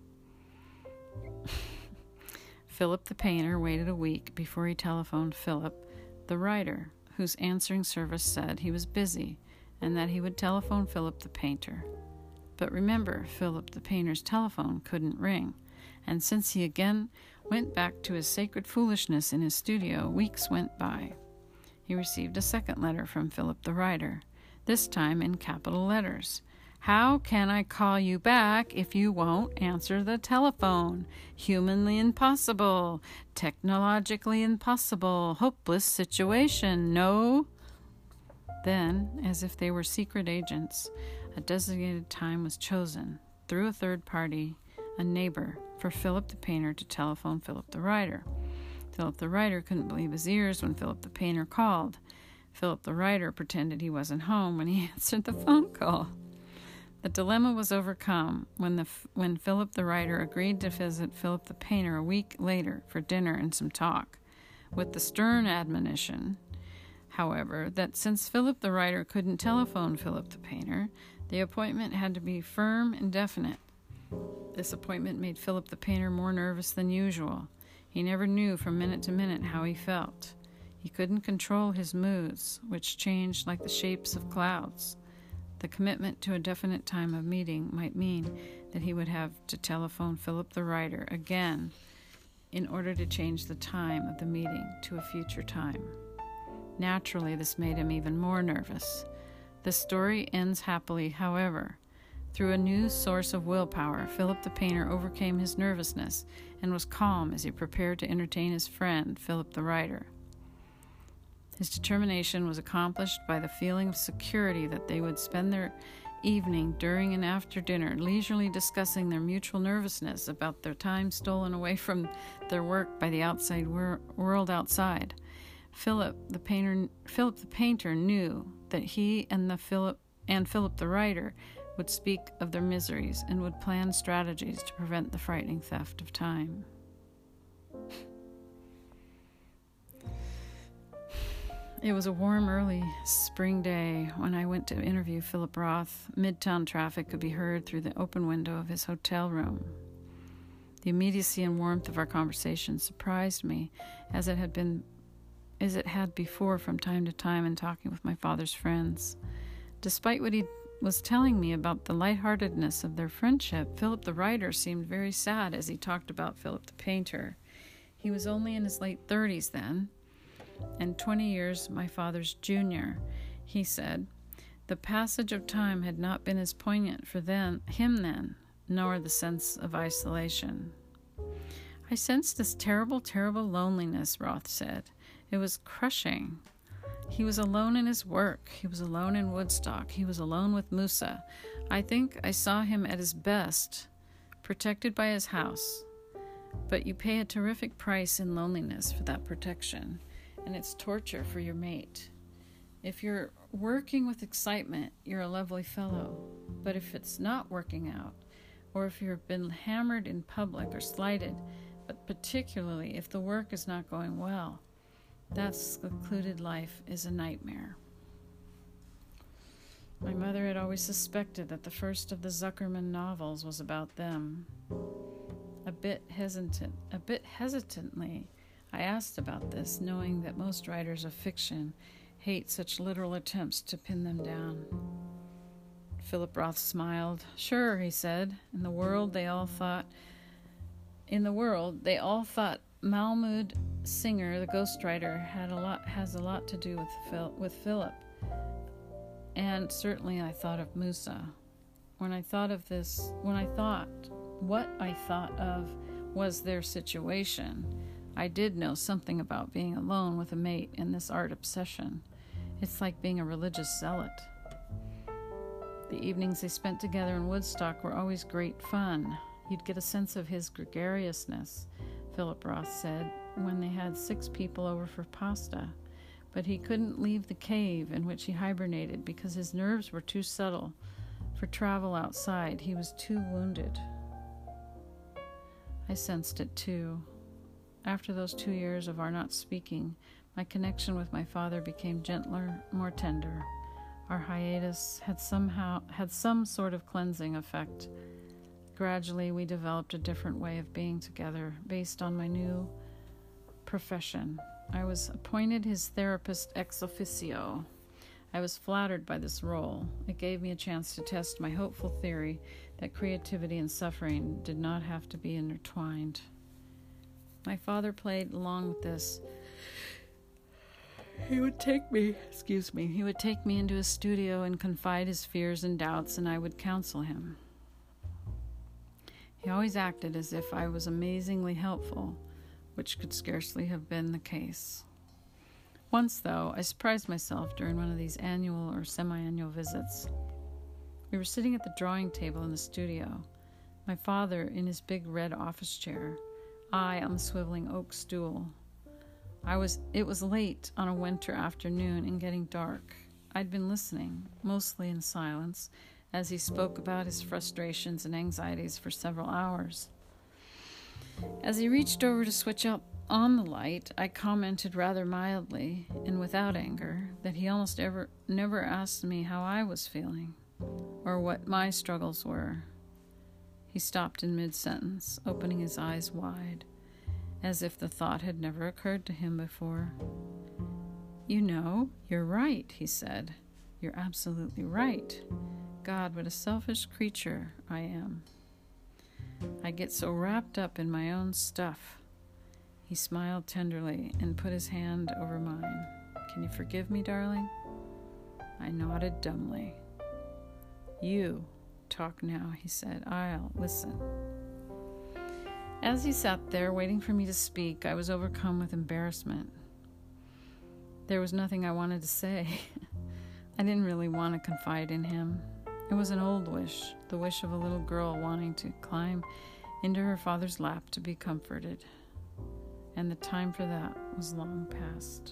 Speaker 1: Philip the painter waited a week before he telephoned Philip the writer, whose answering service said he was busy and that he would telephone Philip the painter. But remember, Philip the painter's telephone couldn't ring, and since he again went back to his sacred foolishness in his studio, weeks went by. He received a second letter from Philip the writer, this time in capital letters. How can I call you back if you won't answer the telephone? Humanly impossible. Technologically impossible. Hopeless situation. No. Then, as if they were secret agents, a designated time was chosen, through a third party, a neighbor, for Philip the painter to telephone Philip the writer. Philip the writer couldn't believe his ears when Philip the painter called. Philip the writer pretended he wasn't home when he answered the phone call. The dilemma was overcome when the when Philip the writer agreed to visit Philip the painter a week later for dinner and some talk, with the stern admonition, however, that since Philip the writer couldn't telephone Philip the painter, the appointment had to be firm and definite. This appointment made Philip the painter more nervous than usual. He never knew from minute to minute how he felt. He couldn't control his moods, which changed like the shapes of clouds. The commitment to a definite time of meeting might mean that he would have to telephone Philip the writer again in order to change the time of the meeting to a future time. Naturally, this made him even more nervous. The story ends happily, however. Through a new source of willpower, Philip the painter overcame his nervousness and was calm as he prepared to entertain his friend, Philip the writer. His determination was accomplished by the feeling of security that they would spend their evening during and after dinner leisurely discussing their mutual nervousness about their time stolen away from their work by the outside wor- world outside. Philip the painter, Philip the painter knew that he and the Philip and Philip the writer would speak of their miseries and would plan strategies to prevent the frightening theft of time. It was a warm, early spring day when I went to interview Philip Roth. Midtown traffic could be heard through the open window of his hotel room. The immediacy and warmth of our conversation surprised me, as it had been, as it had before from time to time in talking with my father's friends. Despite what he was telling me about the lightheartedness of their friendship, Philip the writer seemed very sad as he talked about Philip the painter. He was only in his late thirties then, and twenty years my father's junior. He said, the passage of time had not been as poignant for then, him then, nor the sense of isolation. I sensed this terrible, terrible loneliness, Roth said. It was crushing. He was alone in his work. He was alone in Woodstock. He was alone with Musa. I think I saw him at his best, protected by his house. But you pay a terrific price in loneliness for that protection, and it's torture for your mate. If you're working with excitement, you're a lovely fellow. But if it's not working out, or if you've been hammered in public or slighted, but particularly if the work is not going well. That secluded life is a nightmare. My mother had always suspected that the first of the Zuckerman novels was about them. A bit hesitant, a bit hesitantly, I asked about this, knowing that most writers of fiction hate such literal attempts to pin them down. Philip Roth smiled. Sure, he said. In the world, they all thought. In the world, they all thought Mahmoud Singer, the ghostwriter, had a lot has a lot to do with Phil, with Philip. And certainly, I thought of Musa. When I thought of this, when I thought what I thought of was their situation, I did know something about being alone with a mate in this art obsession. It's like being a religious zealot. The evenings they spent together in Woodstock were always great fun. You'd get a sense of his gregariousness, Philip Roth said, when they had six people over for pasta. But he couldn't leave the cave in which he hibernated because his nerves were too subtle for travel outside. He was too wounded. I sensed it too. After those two years of our not speaking, my connection with my father became gentler, more tender. Our hiatus had somehow had some sort of cleansing effect. Gradually, we developed a different way of being together based on my new profession. I was appointed his therapist ex officio. I was flattered by this role. It gave me a chance to test my hopeful theory that creativity and suffering did not have to be intertwined. My father played along with this. He would take me, excuse me, he would take me into his studio and confide his fears and doubts, and I would counsel him. He always acted as if I was amazingly helpful, which could scarcely have been the case. Once, though, I surprised myself during one of these annual or semi-annual visits. We were sitting at the drawing table in the studio, my father in his big red office chair, I on the swiveling oak stool. I was. It was late on a winter afternoon and getting dark. I'd been listening, mostly in silence, as he spoke about his frustrations and anxieties for several hours. As he reached over to switch up on the light, I commented rather mildly, and without anger, that he almost ever never asked me how I was feeling, or what my struggles were. He stopped in mid-sentence, opening his eyes wide, as if the thought had never occurred to him before. You know, you're right, he said. You're absolutely right. God, what a selfish creature I am. I get so wrapped up in my own stuff. He smiled tenderly and put his hand over mine. Can you forgive me, darling? I nodded dumbly. You talk now, he said. I'll listen. As he sat there waiting for me to speak, I was overcome with embarrassment. There was nothing I wanted to say. I didn't really want to confide in him. It was an old wish, the wish of a little girl wanting to climb into her father's lap to be comforted. And the time for that was long past.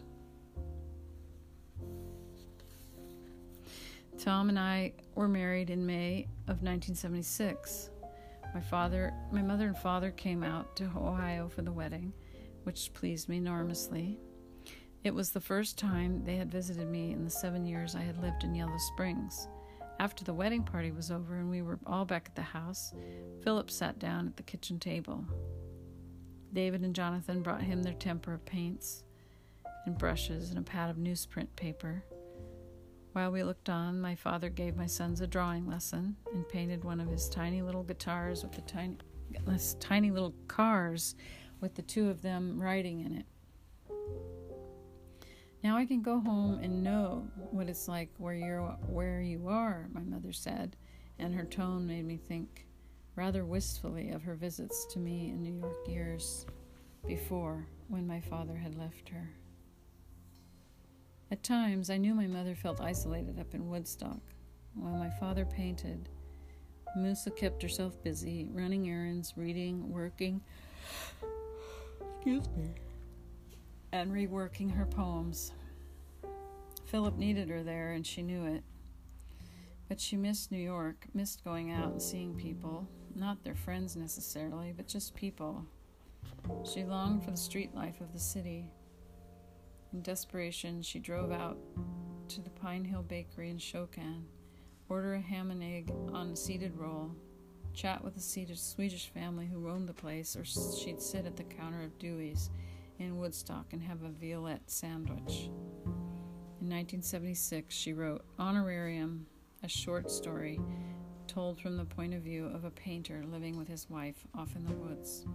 Speaker 1: Tom and I were married in May of nineteen seventy-six. My father, my mother and father came out to Ohio for the wedding, which pleased me enormously. It was the first time they had visited me in the seven years I had lived in Yellow Springs. After the wedding party was over and we were all back at the house, Philip sat down at the kitchen table. David and Jonathan brought him their tempera paints and brushes and a pad of newsprint paper. While we looked on, my father gave my sons a drawing lesson and painted one of his tiny little guitars with the tiny, tiny little cars with the two of them riding in it. Now I can go home and know what it's like where you're where you are, my mother said, and her tone made me think rather wistfully of her visits to me in New York years before, when my father had left her. At times, I knew my mother felt isolated up in Woodstock. While my father painted, Musa kept herself busy, running errands, reading, working, excuse me, and reworking her poems. Philip needed her there, and she knew it. But she missed New York, missed going out and seeing people, not their friends necessarily, but just people. She longed for the street life of the city. In desperation, she drove out to the Pine Hill Bakery in Shokan, order a ham and egg on a seated roll, chat with the Swedish family who owned the place, or she'd sit at the counter of Dewey's in Woodstock and have a violette sandwich. In nineteen seventy-six, she wrote Honorarium, a short story told from the point of view of a painter living with his wife off in the woods.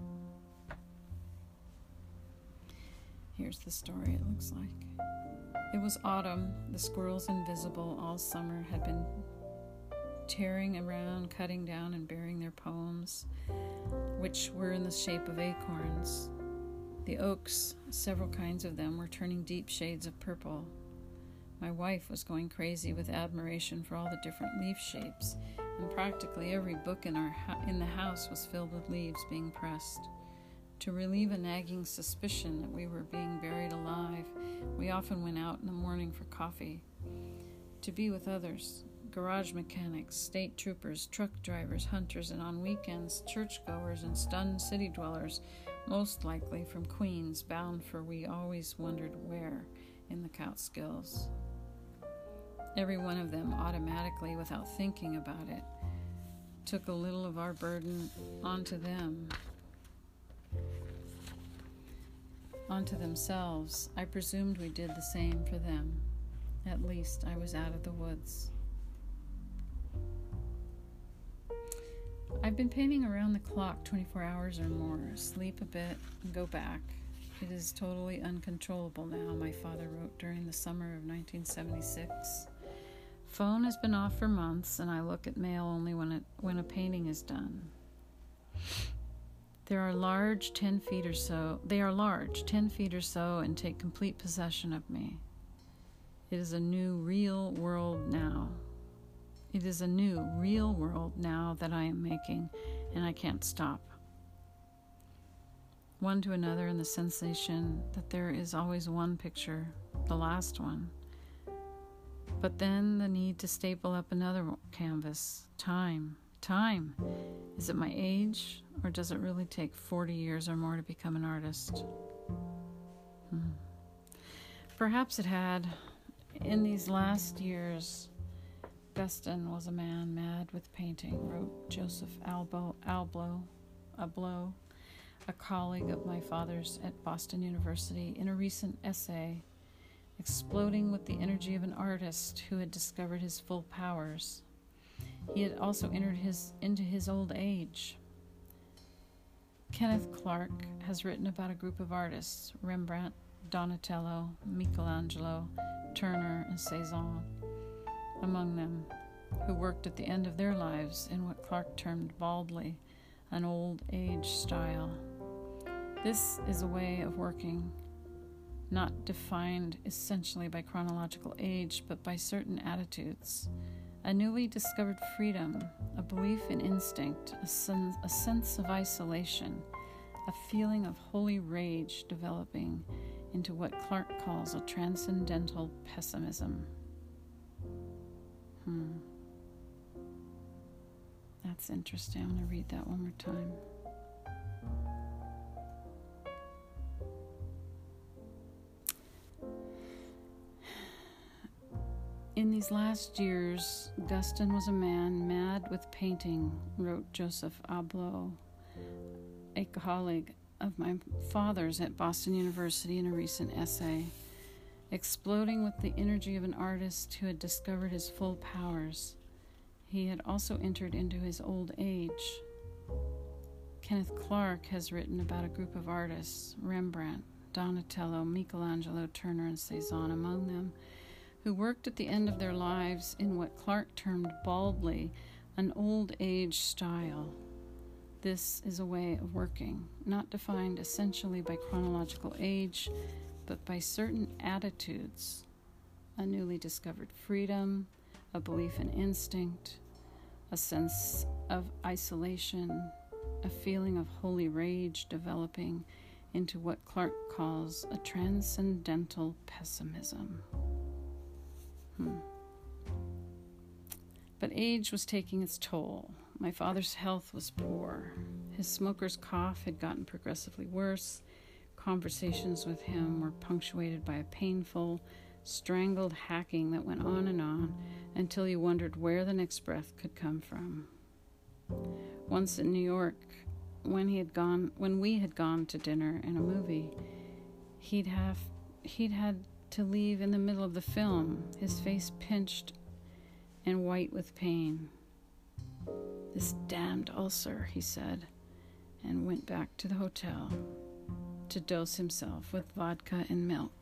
Speaker 1: Here's the story it looks like. It was autumn. The squirrels, invisible all summer, had been tearing around, cutting down, and burying their poems, which were in the shape of acorns. The oaks, several kinds of them, were turning deep shades of purple. My wife was going crazy with admiration for all the different leaf shapes, and practically every book in our ho- in the house was filled with leaves being pressed. To relieve a nagging suspicion that we were being buried alive, we often went out in the morning for coffee. To be with others, garage mechanics, state troopers, truck drivers, hunters, and on weekends, churchgoers and stunned city dwellers, most likely from Queens, bound for we always wondered where in the Catskills. Every one of them automatically, without thinking about it, took a little of our burden onto them. Onto themselves. I presumed we did the same for them. At least I was out of the woods. I've been painting around the clock twenty-four hours or more, sleep a bit and go back. It is totally uncontrollable now, my father wrote during the summer of nineteen seventy-six. Phone has been off for months, and I look at mail only when it when a painting is done. There are large ten feet or so. They are large, ten feet or so, and take complete possession of me. It is a new, real world now. It is a new, real world now that I am making, and I can't stop. One to another, in the sensation that there is always one picture, the last one. But then the need to staple up another canvas. Time. Time. Is it my age? Or does it really take forty years or more to become an artist? Hmm. Perhaps it had. In these last years, Guston was a man mad with painting, wrote Joseph Albo, Alblo, Ablo, a colleague of my father's at Boston University, in a recent essay, exploding with the energy of an artist who had discovered his full powers. He had also entered his into his old age. Kenneth Clark has written about a group of artists, Rembrandt, Donatello, Michelangelo, Turner, and Cezanne, among them, who worked at the end of their lives in what Clark termed baldly an old age style. This is a way of working, not defined essentially by chronological age, but by certain attitudes. A newly discovered freedom, a belief in instinct, a, sen- a sense of isolation, a feeling of holy rage developing into what Clark calls a transcendental pessimism. Hmm. That's interesting. I'm going to read that one more time. In these last years, Guston was a man mad with painting, wrote Joseph Ablo, a colleague of my father's at Boston University, in a recent essay, exploding with the energy of an artist who had discovered his full powers. He had also entered into his old age. Kenneth Clark has written about a group of artists, Rembrandt, Donatello, Michelangelo, Turner, and Cezanne among them, who worked at the end of their lives in what Clark termed baldly an old age style. This is a way of working, not defined essentially by chronological age, but by certain attitudes, a newly discovered freedom, a belief in instinct, a sense of isolation, a feeling of holy rage developing into what Clark calls a transcendental pessimism. Hmm. But age was taking its toll. My father's health was poor. His smoker's cough had gotten progressively worse. Conversations with him were punctuated by a painful, strangled hacking that went on and on until you wondered where the next breath could come from. Once in New York, when he had gone, when we had gone to dinner and a movie, he'd have, he'd had to leave in the middle of the film, his face pinched and white with pain. "This damned ulcer," he said, and went back to the hotel to dose himself with vodka and milk.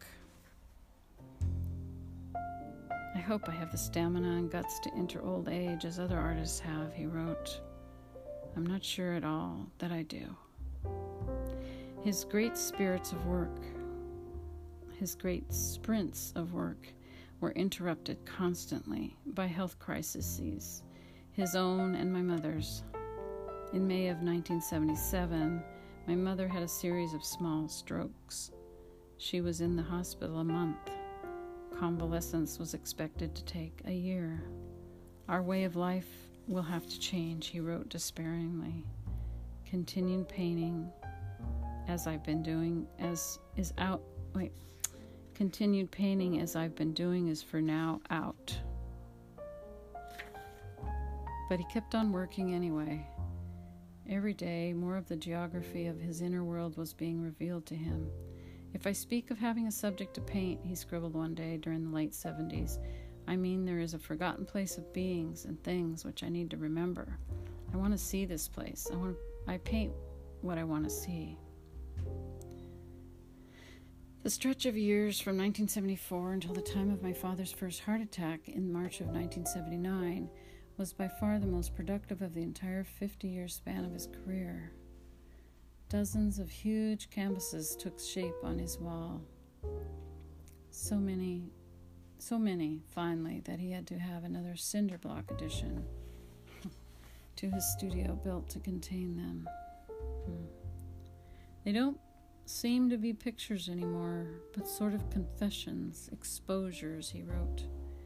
Speaker 1: "I hope I have the stamina and guts to enter old age as other artists have," he wrote. "I'm not sure at all that I do." His great spirits of work, his great sprints of work were interrupted constantly by health crises, his own and my mother's. In May of nineteen seventy-seven, my mother had a series of small strokes. She was in the hospital a month. Convalescence was expected to take a year. "Our way of life will have to change," he wrote despairingly. "Continued painting, as I've been doing, as is out, wait, continued painting as I've been doing is for now out." But he kept on working anyway. Every day, more of the geography of his inner world was being revealed to him. "If I speak of having a subject to paint," he scribbled one day during the late seventies, "I mean there is a forgotten place of beings and things which I need to remember. I want to see this place. I want. I paint what I want to see." The stretch of years from nineteen seventy-four until the time of my father's first heart attack in March of nineteen seventy-nine was by far the most productive of the entire fifty-year span of his career. Dozens of huge canvases took shape on his wall. So many, so many, finally, that he had to have another cinder block addition to his studio built to contain them. Hmm. They don't seem to be pictures anymore, but sort of confessions, exposures, he wrote.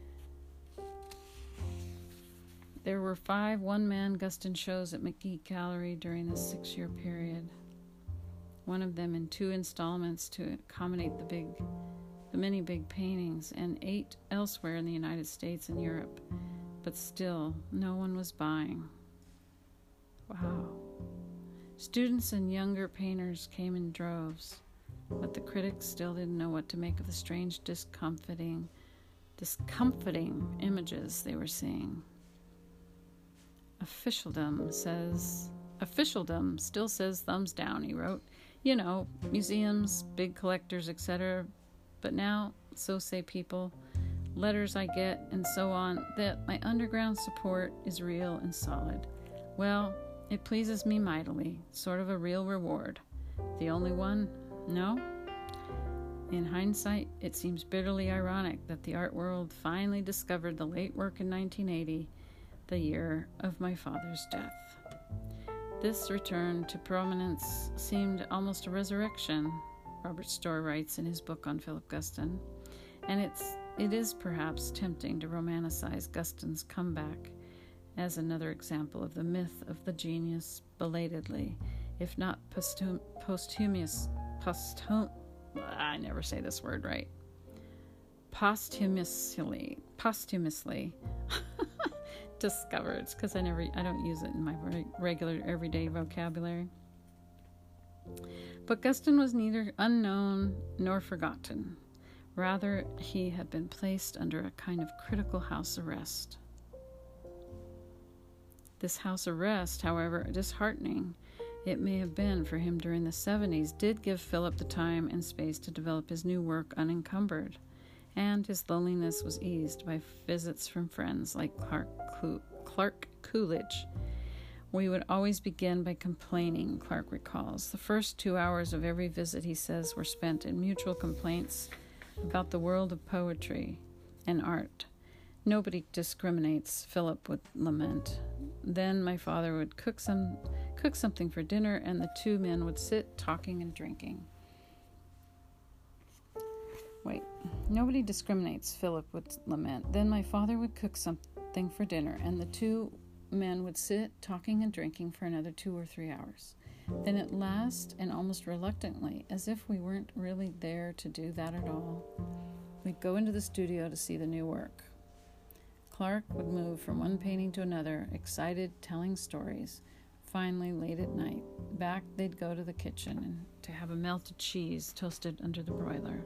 Speaker 1: There were five one-man Guston shows at McGee Gallery during this six-year period. One of them in two installments to accommodate the big, the many big paintings, and eight elsewhere in the United States and Europe. But still, no one was buying. Wow. Students and younger painters came in droves, but the critics still didn't know what to make of the strange, discomforting, discomforting images they were seeing. Officialdom says, officialdom still says thumbs down, he wrote. You know, museums, big collectors, et cetera. But now, so say people, letters I get, and so on, that my underground support is real and solid. Well, it pleases me mightily, sort of a real reward. The only one? No? In hindsight, it seems bitterly ironic that the art world finally discovered the late work in nineteen eighty, the year of my father's death. This return to prominence seemed almost a resurrection, Robert Storr writes in his book on Philip Guston, and it's it is perhaps tempting to romanticize Guston's comeback as another example of the myth of the genius belatedly, if not posthum, posthumous, posthum, I never say this word right, posthumously, posthumously discovered, because I never, I don't use it in my regular everyday vocabulary. But Guston was neither unknown nor forgotten. Rather, he had been placed under a kind of critical house arrest. This house arrest, however disheartening it may have been for him during the seventies, did give Philip the time and space to develop his new work unencumbered, and his loneliness was eased by visits from friends like Clark, Clu- Clark Coolidge. We would always begin by complaining, Clark recalls. The first two hours of every visit, he says, were spent in mutual complaints about the world of poetry and art. Nobody discriminates, Philip would lament. Then my father would cook some, cook something for dinner, and the two men would sit talking and drinking. Wait, nobody discriminates, Philip would lament. Then my father would cook something for dinner, and the two men would sit talking and drinking for another two or three hours. Then at last, and almost reluctantly, as if we weren't really there to do that at all, we'd go into the studio to see the new work. Clark would move from one painting to another, excited, telling stories. Finally, late at night, back they'd go to the kitchen and to have a melted cheese toasted under the broiler.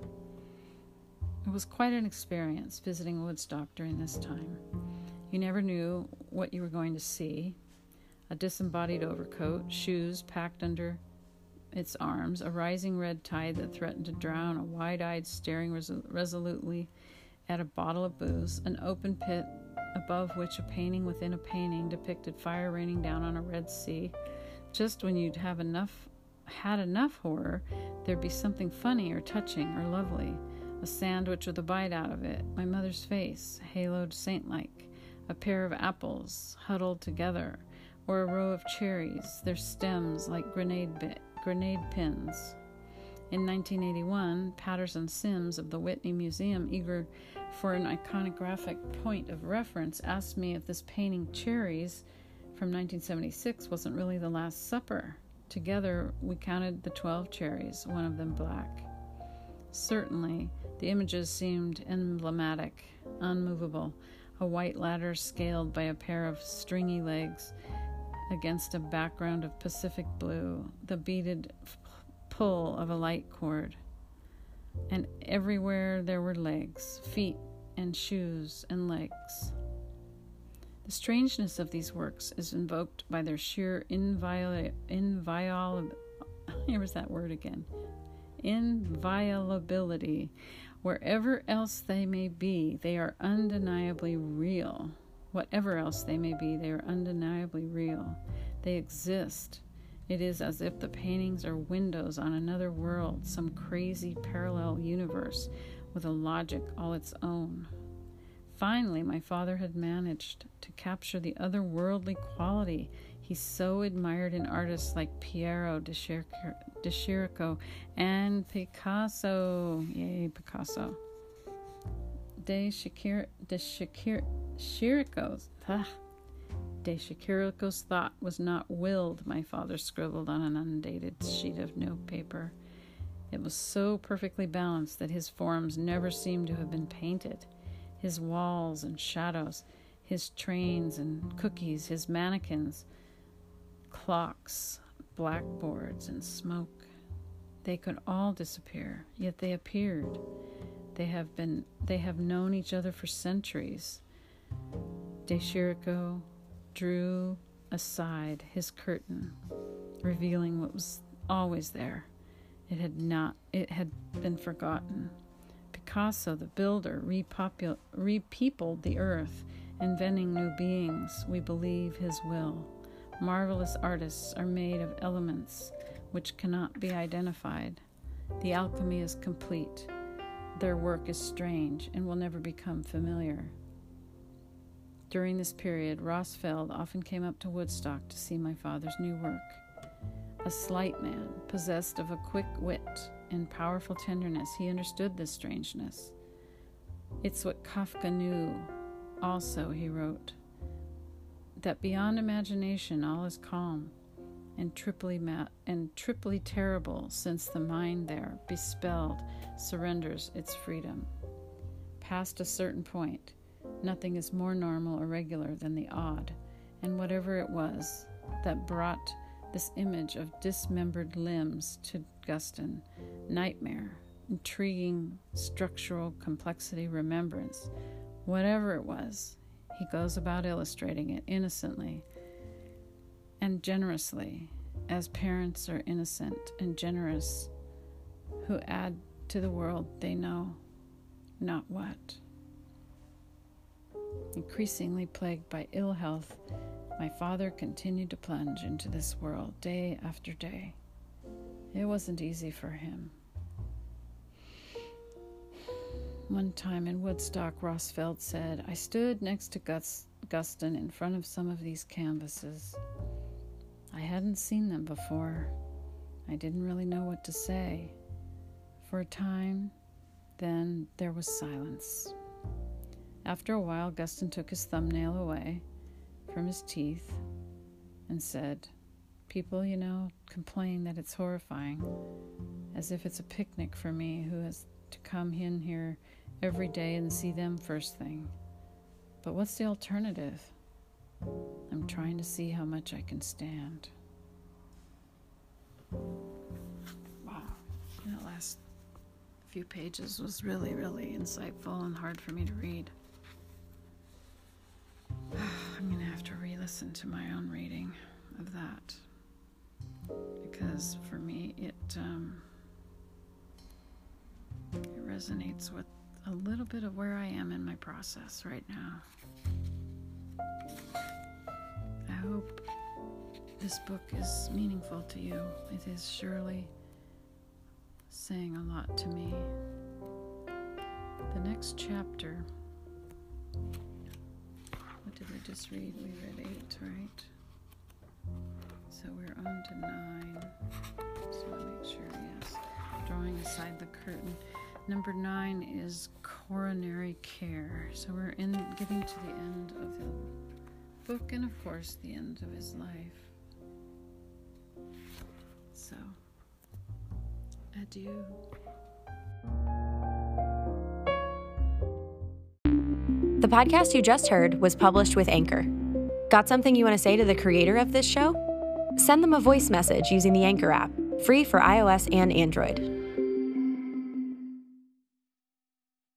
Speaker 1: It was quite an experience visiting Woodstock during this time. You never knew what you were going to see. A disembodied overcoat, shoes packed under its arms, a rising red tide that threatened to drown, a wide-eyed staring resol- resolutely at a bottle of booze, an open pit above which a painting within a painting depicted fire raining down on a red sea. Just when you'd have enough, had enough horror, there'd be something funny or touching or lovely. A sandwich with a bite out of it, my mother's face, haloed saint-like, a pair of apples huddled together, or a row of cherries, their stems like grenade bi- grenade pins. In nineteen eighty-one, Patterson Sims of the Whitney Museum, eager for an iconographic point of reference, asked me if this painting Cherries from nineteen seventy-six wasn't really The Last Supper. Together, we counted the twelve cherries, one of them black. Certainly, the images seemed emblematic, unmovable, a white ladder scaled by a pair of stringy legs against a background of Pacific blue, the beaded f- pull of a light cord. And everywhere there were legs, feet and shoes and legs. The strangeness of these works is invoked by their sheer inviolable, inviolable, here was that word again, inviolability. Wherever else they may be, they are undeniably real. Whatever else they may be, they are undeniably real. They exist. It is as if the paintings are windows on another world, some crazy parallel universe with a logic all its own. Finally, my father had managed to capture the otherworldly quality he so admired in artists like Piero de Chirico and Picasso. Yay, Picasso. De Chirico, de Chirico's, ah, de Chirico's thought was not willed, my father scribbled on an undated sheet of notepaper. It was so perfectly balanced that his forms never seemed to have been painted. His walls and shadows, his trains and cookies, his mannequins, clocks, blackboards, and smoke. They could all disappear, yet they appeared. They have been they have known each other for centuries. De Chirico drew aside his curtain, revealing what was always there. It had not it had been forgotten. Picasso, the builder, repopul- repeopled the earth, inventing new beings. We believe his will. Marvelous artists are made of elements which cannot be identified. The alchemy is complete. Their work is strange and will never become familiar. During this period, Ross Feld often came up to Woodstock to see my father's new work. A slight man, possessed of a quick wit and powerful tenderness, he understood this strangeness. It's what Kafka knew also, he wrote, that beyond imagination all is calm and triply ma- and triply terrible, since the mind there, bespelled, surrenders its freedom. Past a certain point, nothing is more normal or regular than the odd, and whatever it was that brought this image of dismembered limbs to Guston, nightmare, intriguing structural complexity, remembrance, whatever it was, he goes about illustrating it innocently and generously, as parents are innocent and generous who add to the world they know not what. Increasingly plagued by ill health, my father continued to plunge into this world day after day. It wasn't easy for him. One time in Woodstock, Ross Feld said, I stood next to Gus- Guston in front of some of these canvases. I hadn't seen them before. I didn't really know what to say. For a time, then there was silence. After a while, Guston took his thumbnail away. from his teeth and said, "People, you know, complain that it's horrifying, as if it's a picnic for me who has to come in here every day and see them first thing. But what's the alternative? I'm trying to see how much I can stand." Wow. That last few pages was really, really insightful and hard for me to read. I'm going to have to re-listen to my own reading of that, because for me it um, it resonates with a little bit of where I am in my process right now. I hope this book is meaningful to you. It is surely saying a lot to me. The next chapter, what did we just read? We read eight, right? So we're on to nine. So I'll make sure, yes. Drawing aside the curtain. Number nine is coronary care. So we're in getting to the end of the book, and of course the end of his life. So, adieu.
Speaker 2: The podcast you just heard was published with Anchor. Got something you want to say to the creator of this show? Send them a voice message using the Anchor app, free for iOS and Android.